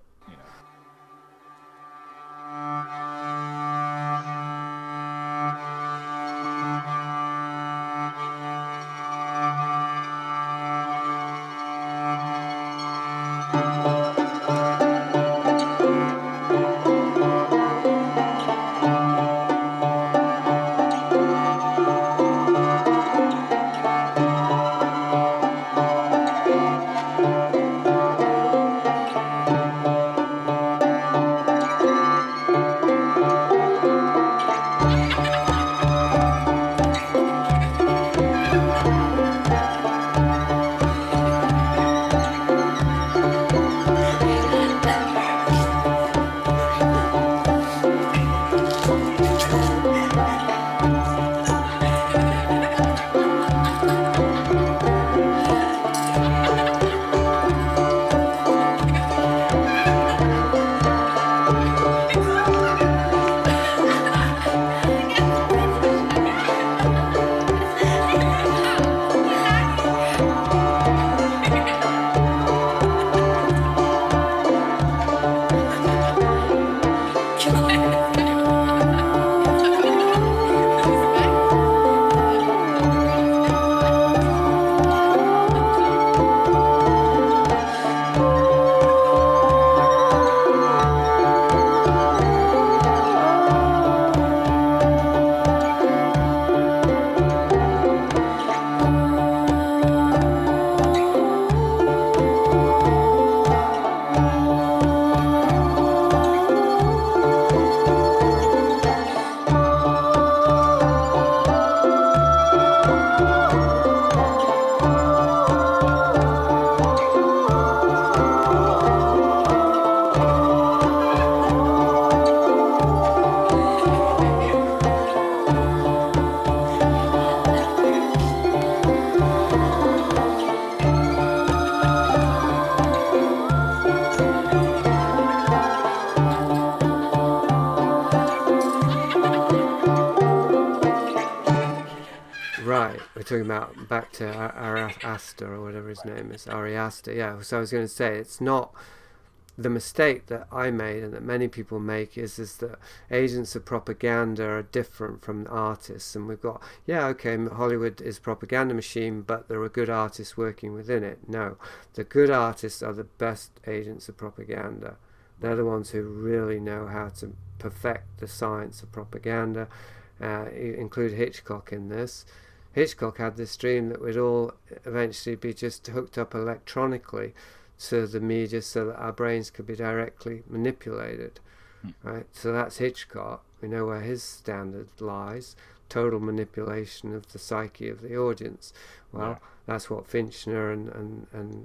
Right, we're talking about back to Aster or whatever his name is, Ari Aster. Yeah, so I was going to say it's not the mistake that I made and that many people make is that agents of propaganda are different from artists, and we've got Hollywood is a propaganda machine, but there are good artists working within it. No, the good artists are the best agents of propaganda. They're the ones who really know how to perfect the science of propaganda. Include Hitchcock in this. Hitchcock had this dream that we'd all eventually be just hooked up electronically to the media so that our brains could be directly manipulated. Right? So that's Hitchcock. We know where his standard lies. Total manipulation of the psyche of the audience. Well, that's what Finchner and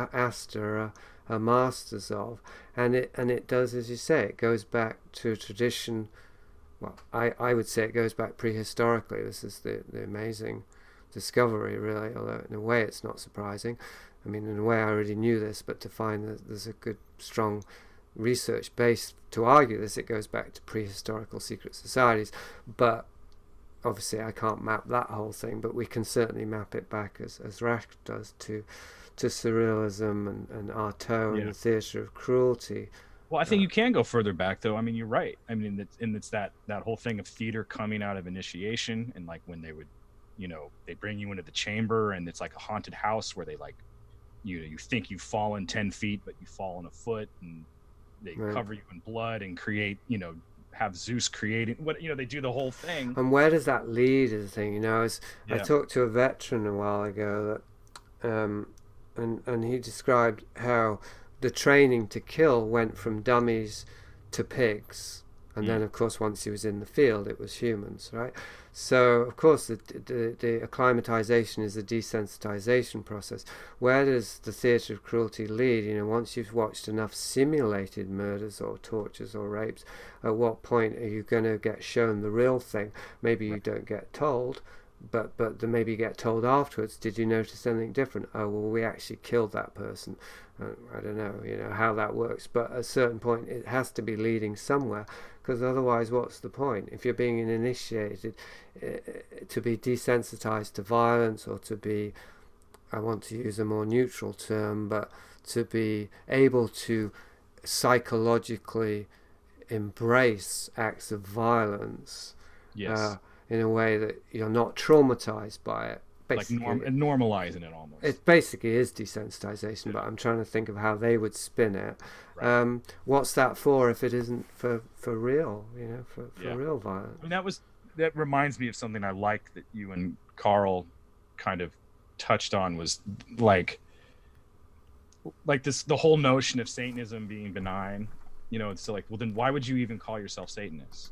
Astor are masters of. And it does, as you say, it goes back to a tradition. Well, I would say it goes back prehistorically. This is the amazing discovery, really, although in a way it's not surprising. I mean, in a way I already knew this, but to find that there's a good, strong research base to argue this, it goes back to prehistorical secret societies. But obviously I can't map that whole thing, but we can certainly map it back, as Rash does, to surrealism and Artaud and the theatre of cruelty. Well, I think you can go further back, though. I mean, you're right. I mean, it's that whole thing of theater coming out of initiation, and like when they would, they bring you into the chamber, and it's like a haunted house where they like, you think you've fallen 10 feet, but you fall in a foot, and they cover you in blood and create, have Zeus creating what, they do the whole thing. And where does that lead is the thing, I talked to a veteran a while ago that, and he described how the training to kill went from dummies to pigs, and then of course once he was in the field it was humans, right? So of course the acclimatization is a desensitization process. Where does the theatre of cruelty lead? Once you've watched enough simulated murders or tortures or rapes, at what point are you going to get shown the real thing? Maybe you don't get told, but then maybe you get told afterwards, did you notice anything different? Oh, well, we actually killed that person. I don't know, how that works, but at a certain point it has to be leading somewhere, because otherwise what's the point? If you're being initiated to be desensitized to violence, or to be, I want to use a more neutral term, but to be able to psychologically embrace acts of violence, in a way that you're not traumatized by it. Basically, like normalizing it almost. It basically is desensitization, but I'm trying to think of how they would spin it. Right. What's that for if it isn't for real, for real violence? I mean, that reminds me of something I like that you and Carl kind of touched on, was like this, the whole notion of Satanism being benign. It's like, well, then why would you even call yourself Satanist?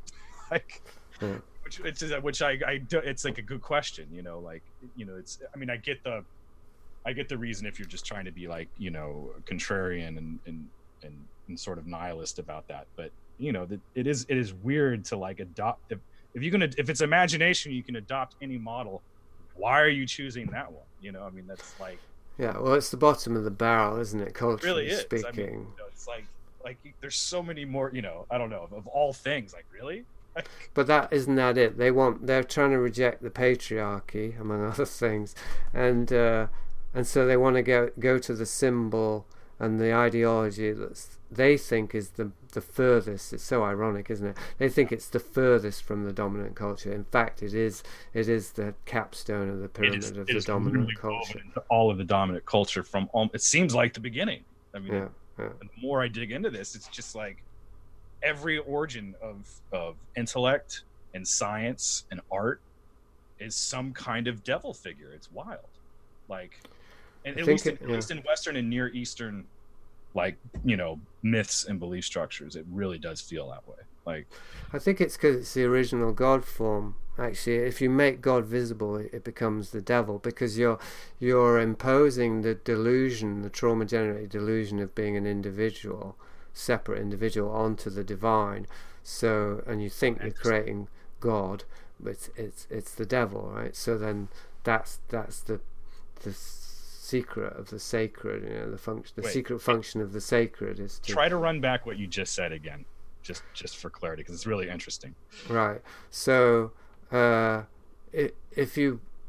Which it's like a good question, it's, I mean, I get the reason if you're just trying to be like, contrarian and sort of nihilist about that, but it is weird to like adopt, if it's imagination, you can adopt any model. Why are you choosing that one? I mean, that's like, well, it's the bottom of the barrel, isn't it, culturally speaking? I mean, it's like there's so many more, I don't know, of all things, like, really. But isn't that it? They're trying to reject the patriarchy, among other things, and so they want to go to the symbol and the ideology that they think is the furthest. It's so ironic, isn't it? They think it's the furthest from the dominant culture. In fact, it is the capstone of the pyramid of the dominant culture. Into all of the dominant culture from it seems like the beginning. I mean, and the more I dig into this, it's just like every origin of intellect and science and art is some kind of devil figure. It's wild. Like, and at least in Western and Near Eastern, like, myths and belief structures, it really does feel that way. Like, I think it's because it's the original God form. Actually, if you make God visible, it becomes the devil, because you're imposing the delusion, the trauma-generated delusion of being an individual, separate individual, onto the divine. So, and you think you're creating God, but it's the devil, right? So then that's the secret of the sacred, the secret function of the sacred is to try to run back what you just said again, just for clarity, because it's really interesting. Right. So if you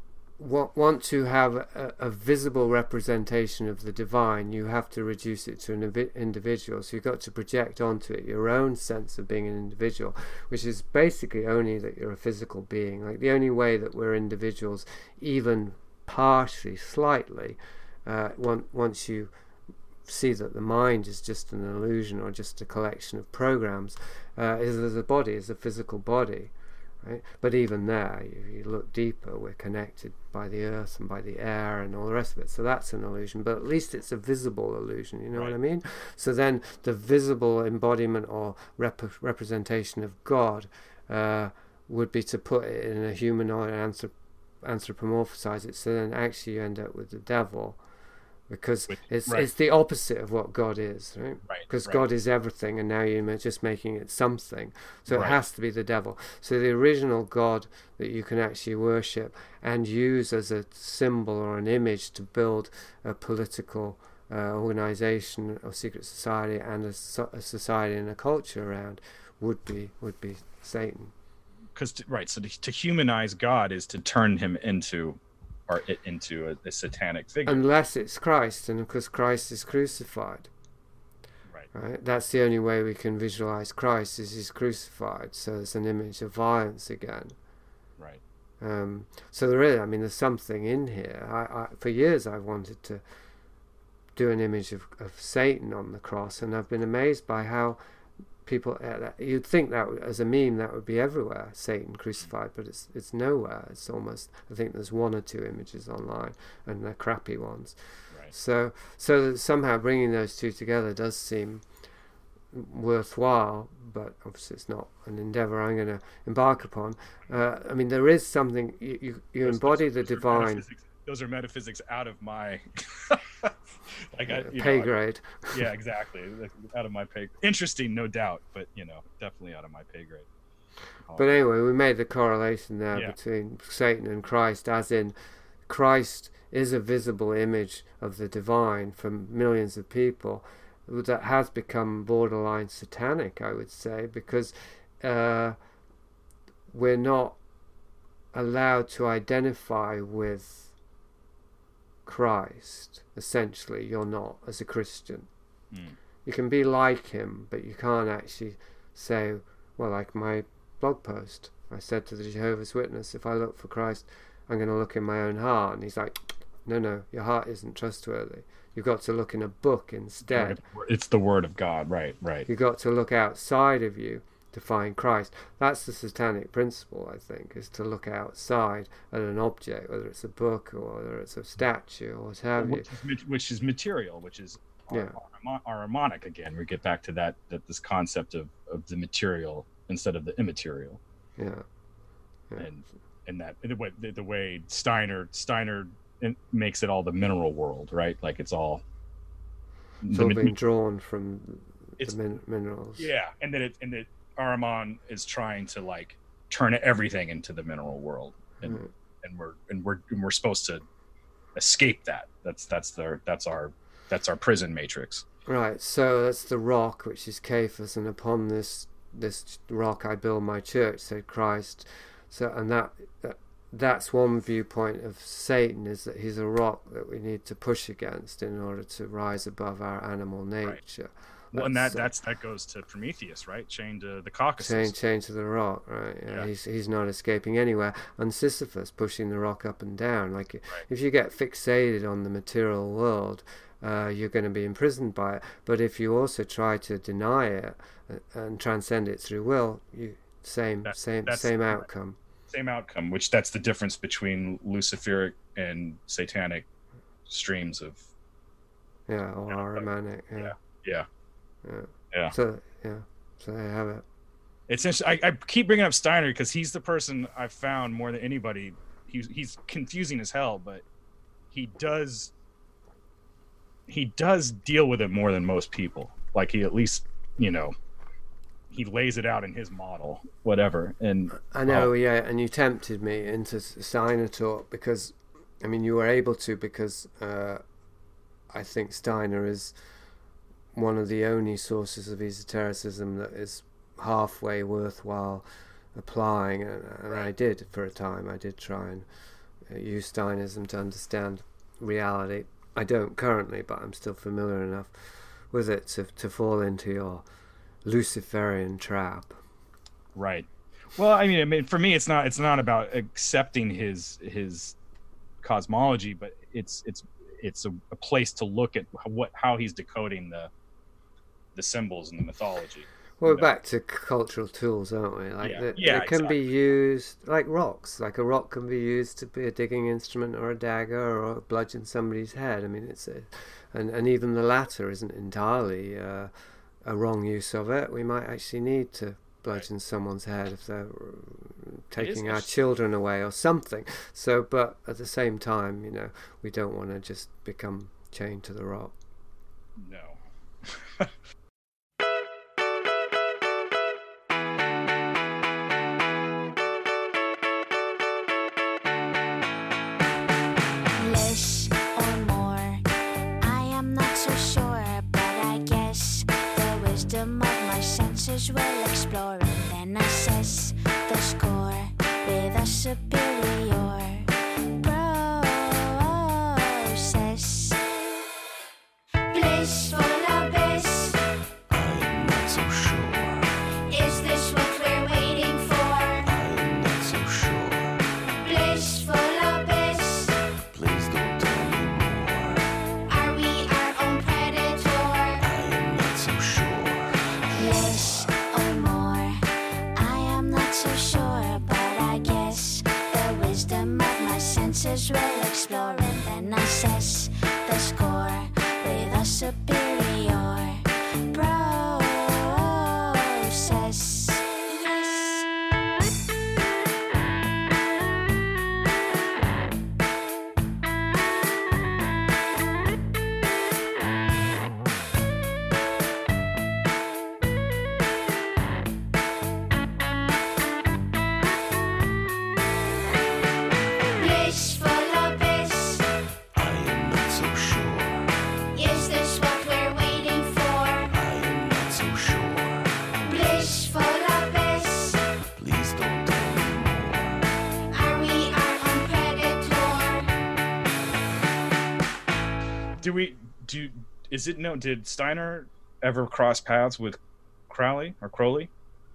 want to have a visible representation of the divine, you have to reduce it to an individual. So you've got to project onto it your own sense of being an individual, which is basically only that you're a physical being. Like the only way that we're individuals, even partially, slightly, once you see that the mind is just an illusion or just a collection of programs, is as a body, as a physical body. Right? But even there, if you look deeper, we're connected by the earth and by the air and all the rest of it. So that's an illusion, but at least it's a visible illusion, you know what I mean? So then the visible embodiment or representation of God would be to put it in a humanoid and anthropomorphize it. So then actually you end up with the devil, because it's the opposite of what God is, right? Because God is everything, and now you're just making it something. So it has to be the devil. So the original God that you can actually worship and use as a symbol or an image to build a political organization or secret society and a society and a culture around would be Satan. Because so to humanize God is to turn him into a satanic figure, unless it's Christ, and because Christ is crucified, right? That's the only way we can visualize Christ, is he's crucified. So it's an image of violence again, right? So there's something in here. I for years I've wanted to do an image of Satan on the cross, and I've been amazed by how people, you'd think that as a meme that would be everywhere, Satan crucified, but it's nowhere. It's almost, I think there's one or two images online, and they're crappy ones. So that somehow bringing those two together does seem worthwhile, but obviously it's not an endeavor I'm going to embark upon. There is something, you embody the divine. Those are metaphysics out of my pay grade. Yeah, exactly. Out of my pay grade. Interesting, no doubt, but definitely out of my pay grade. But anyway, we made the correlation there between Satan and Christ, as in Christ is a visible image of the divine for millions of people that has become borderline satanic, I would say, because we're not allowed to identify with Christ. Essentially, you're not, as a Christian. You can be like him, but you can't actually say, well, like my blog post, I said to the Jehovah's Witness, if I look for Christ, I'm going to look in my own heart. And he's like, no, your heart isn't trustworthy. You've got to look in a book instead. It's the word of God, right. You've got to look outside of you to find Christ. That's the satanic principle, I think, is to look outside at an object, whether it's a book or whether it's a statue or what have you. Which is material, which is Ahrimanic again. We get back to that this concept of the material instead of the immaterial. Yeah. And that the way Steiner makes it all the mineral world, right? Like it's all being drawn from the minerals. Yeah, and that Ahriman is trying to like turn everything into the mineral world, and we're supposed to escape that. That's our prison matrix. Right. So that's the rock, which is Cephas, and upon this rock I build my church, said Christ. So and that's one viewpoint of Satan, is that he's a rock that we need to push against in order to rise above our animal nature. Well, and that goes to Prometheus, right? Chained to the Caucasus. Chained to the rock, right? Yeah. He's not escaping anywhere. And Sisyphus pushing the rock up and down. Like if you get fixated on the material world, you're going to be imprisoned by it. But if you also try to deny it and transcend it through will, same outcome. Same outcome. Which that's the difference between Luciferic and Satanic streams of. Yeah, or Ahrimanic. Yeah. So there you have it. It's interesting. I keep bringing up Steiner because he's the person I've found more than anybody. He's confusing as hell, but he does deal with it more than most people. Like he at least he lays it out in his model, whatever. And I know, and you tempted me into Steiner talk because you were able to, because I think Steiner is one of the only sources of esotericism that is halfway worthwhile applying, and I did for a time. I did try and use Steinism to understand reality. I don't currently, but I'm still familiar enough with it to fall into your Luciferian trap. Right. Well, I mean, for me, it's not about accepting his cosmology, but it's a place to look at how he's decoding the symbols and the mythology. Well, we're back to cultural tools, aren't we? Like they can be used like rocks. Like a rock can be used to be a digging instrument or a dagger or bludgeon somebody's head. I mean, and even the latter isn't entirely a wrong use of it. We might actually need to bludgeon someone's head if they're taking our children away or something. So, but at the same time, we don't want to just become chained to the rock. No. Less or more, I am not so sure, but I guess the wisdom of my senses will explore and then assess the score with a superior process. Blissful abyss, I'm not so sure. is this what we're waiting for? I'm not so sure. Blissful abyss, Please don't tell me more. are we our own predator? I'm not so sure. Less or more, I am not so sure, but I guess the wisdom of my senses will explore and then assess the score with a superior process. Blissful abyss, I am not so sure. is this what we're waiting for? I am not so sure. Blissful abyss, Please don't tell me more. are we our own predator? Did Steiner ever cross paths with Crowley or Crowley?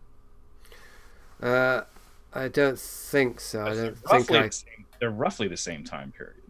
I don't think so. I don't Roughly think the same- they're roughly the same time period.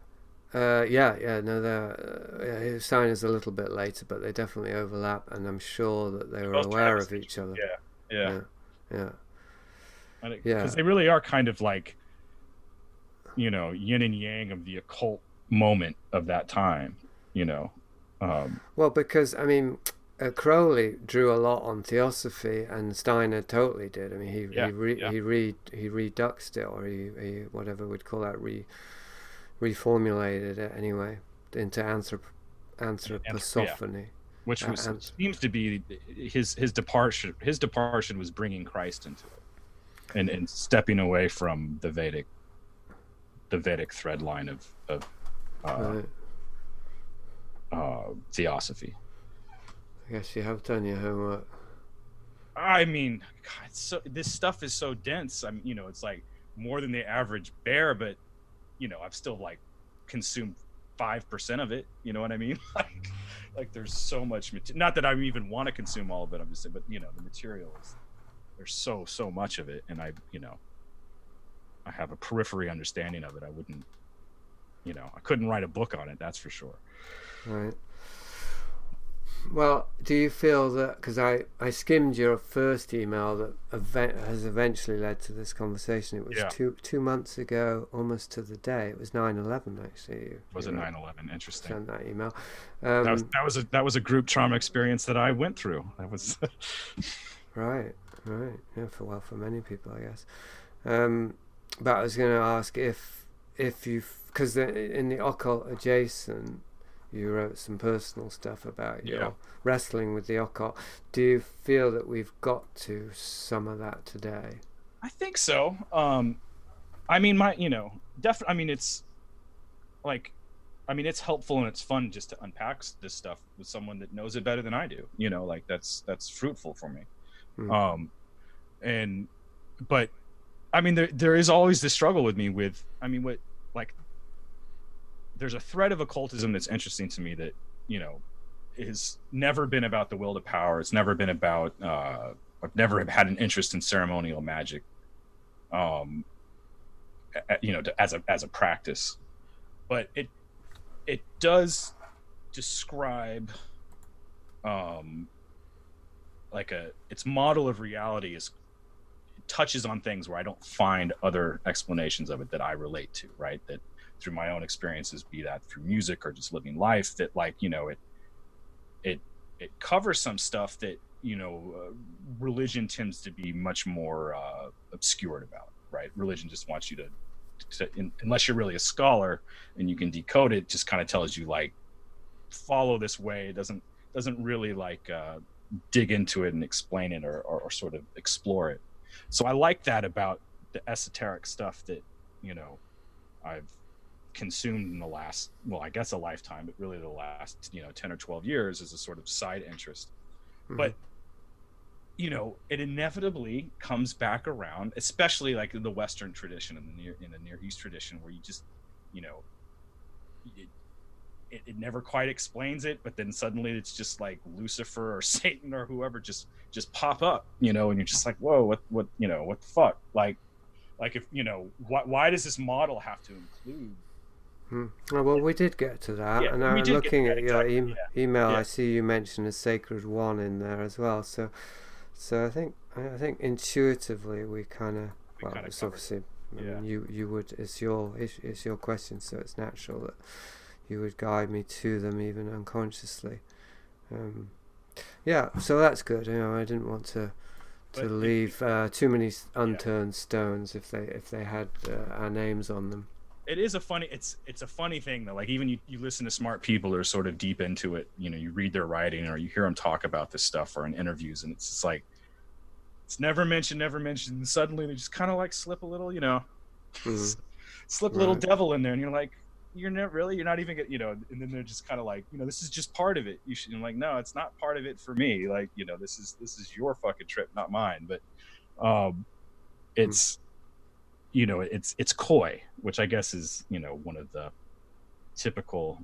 no, they're Steiner's a little bit later, but they definitely overlap, and I'm sure that they were both aware Travis of each other. Yeah. Yeah. Because they really are kind of like, yin and yang of the occult moment of that time. Well, because I mean, Crowley drew a lot on theosophy, and Steiner totally did. I mean, he reduxed it, or he whatever we'd call that, reformulated it anyway into anthroposophony, which seems to be his departure. His departure was bringing Christ into it, and stepping away from the Vedic thread line of theosophy. I guess you have done your homework. I mean, God, this stuff is so dense. It's like more than the average bear, but I've still like consumed 5% of it. You know what I mean? like there's so much. Not that I even want to consume all of it. I'm just saying, but the material is, there's so much of it, and I have a periphery understanding of it. I wouldn't, I couldn't write a book on it. That's for sure. Right. Well, do you feel that, because I skimmed your first email that has eventually led to this conversation, it was two months ago, almost to the day. It was 9/11 actually. Was it 9/11? Interesting. Sent that email. That was a group trauma experience that I went through. That was right. Yeah, for many people, I guess. But I was going to ask if because in the occult adjacent, you wrote some personal stuff about your wrestling with the occult. Do you feel that we've got to some of that today? I think so. I mean, definitely. I mean, it's like, it's helpful and it's fun just to unpack this stuff with someone that knows it better than I do. Like that's fruitful for me. But I mean, there is always this struggle with me with, I mean, what, like, there's a thread of occultism that's interesting to me that, you know, has never been about the will to power. It's never been about, I've never had an interest in ceremonial magic, you know, as a practice, but it does describe, like its model of reality is, touches on things where I don't find other explanations of it that I relate to, right? That through my own experiences, be that through music or just living life, that, like, you know, it covers some stuff that, you know, religion tends to be much more obscured about, right? Religion just wants you to unless you're really a scholar and you can decode it, just kind of tells you, like, follow this way. It doesn't really, like, dig into it and explain it or sort of explore it. So I like that about the esoteric stuff that, you know, I've consumed in the last, well, I guess a lifetime, but really the last, you know, 10 or 12 years as a sort of side interest. Mm-hmm. But, you know, it inevitably comes back around, especially like in the Western tradition and in the Near East tradition, where you just, you know, it never quite explains it, but then suddenly it's just like Lucifer or Satan or whoever just pop up, you know, and you're just like, whoa, what, you know, what the fuck? Like if, you know, why does this model have to include? Oh, well, we did get to that, and I'm looking at your email. I see you mentioned a sacred one in there as well. So I think intuitively we kind of, well, it's obviously, I mean, you would, it's your question, so it's natural that you would guide me to them even unconsciously. So that's good. You know, I didn't want to leave too many unturned stones if they had our names on them. It is a funny, it's a funny thing though. Like, even you listen to smart people who are sort of deep into it, you know, you read their writing or you hear them talk about this stuff or in interviews, and it's just like, it's never mentioned, and suddenly they just kind of like slip a little, you know, slip a little devil in there, and you're like, you're not even get, you know, and then they're just kind of like, you know, this is just part of it. You should, like, no, it's not part of it for me. Like, you know, this is your fucking trip, not mine. But it's, you know, it's coy, which I guess is, you know, one of the typical,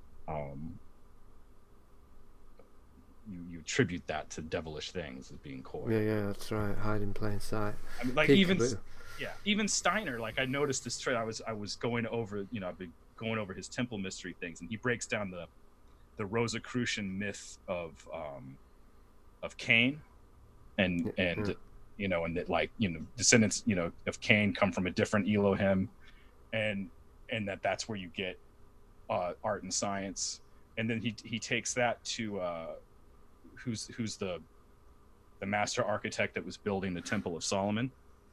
you attribute that to devilish things as being coy. Yeah, that's right. Hide in plain sight. I mean, like, even Steiner, like, I noticed this trend. I was going over, you know, I've been going over his temple mystery things, and he breaks down the Rosicrucian myth of Cain, and you know, and that, like, you know, descendants, you know, of Cain come from a different Elohim, and that's where you get art and science. And then he takes that to who's the master architect that was building the Temple of Solomon.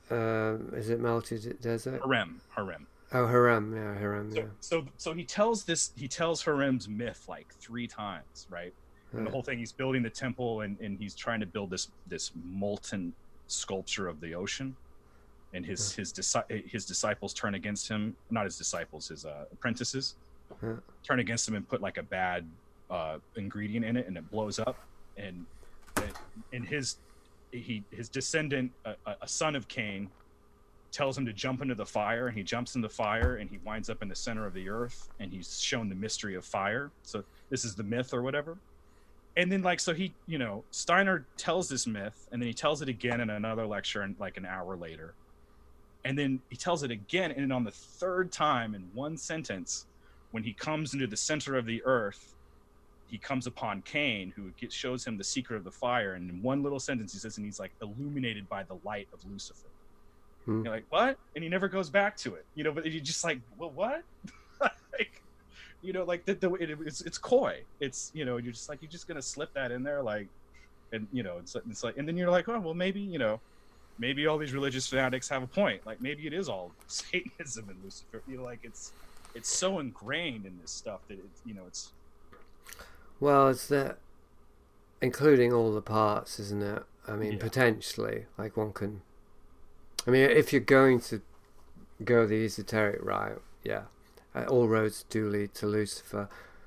Is it Melchizedek? Harem. Oh, Harem. So he tells Harem's myth like 3 times, right? And the whole thing, he's building the temple, and he's trying to build this molten sculpture of the ocean, and his disciples turn against him. Not his disciples, his apprentices turn against him and put like a bad ingredient in it, and it blows up. And his descendant, a son of Cain, tells him to jump into the fire, and he jumps in the fire, and he winds up in the center of the earth, and he's shown the mystery of fire. So this is the myth or whatever. And then, like, so he, you know, Steiner tells this myth, and then he tells it again in another lecture, and like an hour later, and then he tells it again, and on the 3rd time in one sentence, when he comes into the center of the earth, he comes upon Cain, who shows him the secret of the fire, and in one little sentence he says, and he's like illuminated by the light of Lucifer. You're like, what? And he never goes back to it, you know. But you're just like, well, what? Like, you know, like it's coy. It's, you know, you're just like, you're just gonna slip that in there, like, and, you know, it's like, and then you're like, oh, well, maybe, you know, maybe all these religious fanatics have a point. Like, maybe it is all Satanism and Lucifer. You know, like, it's so ingrained in this stuff that it's, you know, it's. Well, it's that, including all the parts, isn't it? I mean, potentially, like, one can. I mean, if you're going to go the esoteric route, all roads do lead to Lucifer,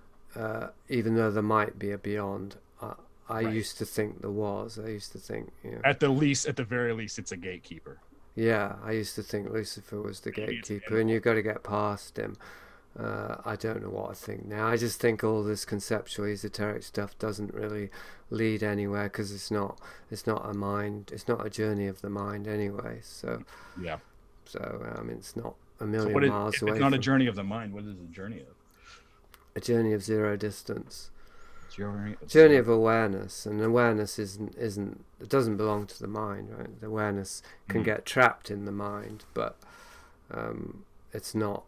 even though there might be a beyond. I used to think there was. I used to think, you know, at the very least, it's a gatekeeper. Yeah, I used to think Lucifer was the gatekeeper, and you've got to get past him. I don't know what I think now. I just think all this conceptual, esoteric stuff doesn't really lead anywhere, because it's not a mind. It's not a journey of the mind anyway. So yeah. So I mean, it's not a million miles away. It's not a journey of the mind. What is a journey of? A journey of zero distance. Journey of awareness, and awareness isn't it doesn't belong to the mind, right? The awareness can get trapped in the mind, but it's not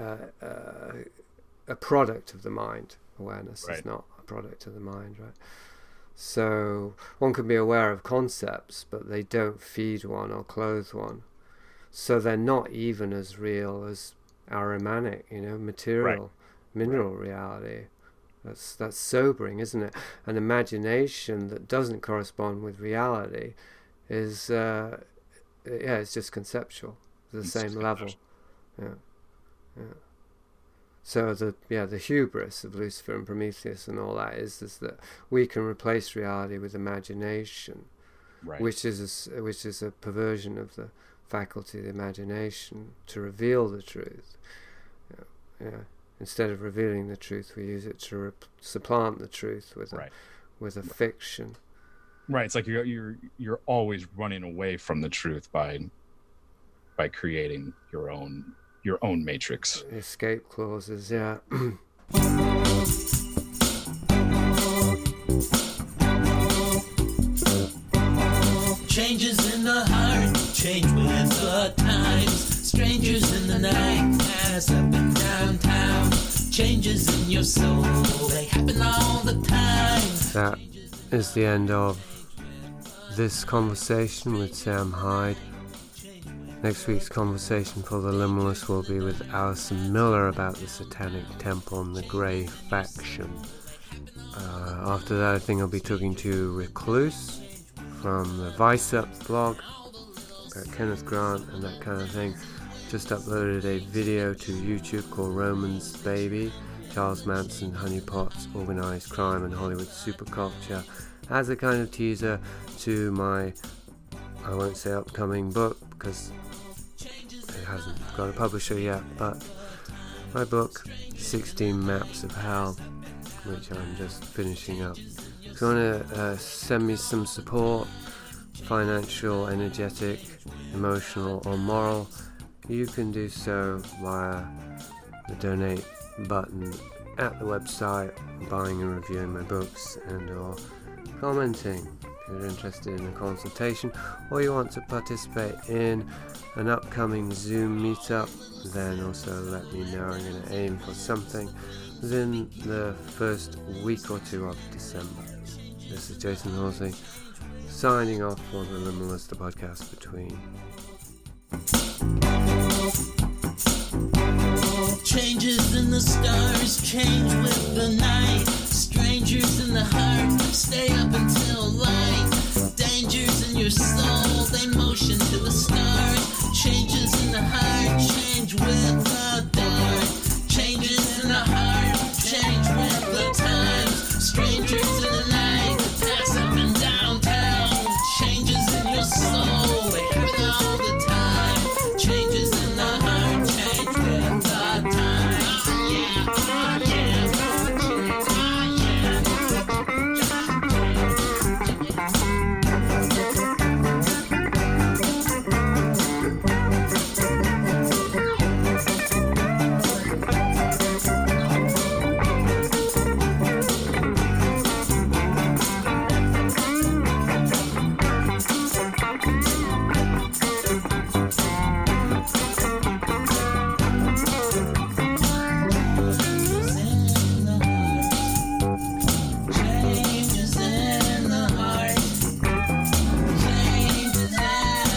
a product of the mind. Awareness is not a product of the mind, right? So one can be aware of concepts, but they don't feed one or clothe one, so they're not even as real as our Imanic, material, mineral reality. That's sobering, isn't it? An imagination that doesn't correspond with reality is, it's just conceptual, the same level. Yeah. So the hubris of Lucifer and Prometheus and all that is that we can replace reality with imagination, which is a perversion of the faculty of the imagination to reveal the truth. Yeah. Instead of revealing the truth, we use it to supplant the truth with a fiction. Right. It's like you're always running away from the truth by creating your own matrix. Escape clauses, yeah. Changes in the heart, change with the times. Strangers in the night, pass up and downtown. Changes in your soul, they happen all the time. That is the end of this conversation with Sam Hyde. Next week's conversation for the Liminalists will be with Alison Miller about the Satanic Temple and the Grey Faction. After that, I think I'll be talking to Recluse from the Vice Up blog about Kenneth Grant and that kind of thing. Just uploaded a video to YouTube called Romans Baby, Charles Manson, Honeypots, Organised Crime and Hollywood Superculture, as a kind of teaser to my, I won't say upcoming book because it hasn't got a publisher yet, but my book 16 Maps of Hell, which I'm just finishing up. If you want to send me some support, financial, energetic, emotional or moral, you can do so via the donate button at the website, buying and reviewing my books, and or commenting if you're interested in a consultation, or you want to participate in an upcoming Zoom meetup, then also let me know. I'm going to aim for something within the first week or two of December. This is Jason Horsley signing off for the Liminalist, the podcast between. Changes in the stars, change with the night. Strangers in the heart, stay up until light. Dangers in your soul, they motion to the stars. Changes in the heart, change with the dark. Changes in the heart, change with the times. Strangers in the night, pass up and downtown. Changes in your soul, they happen all the time. Changes in the heart, change with the time.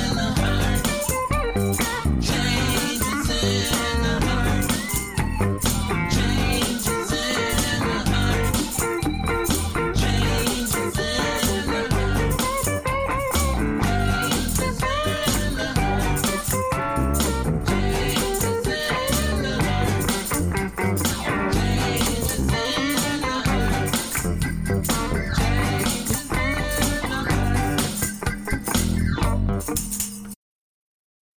Changes in the heart.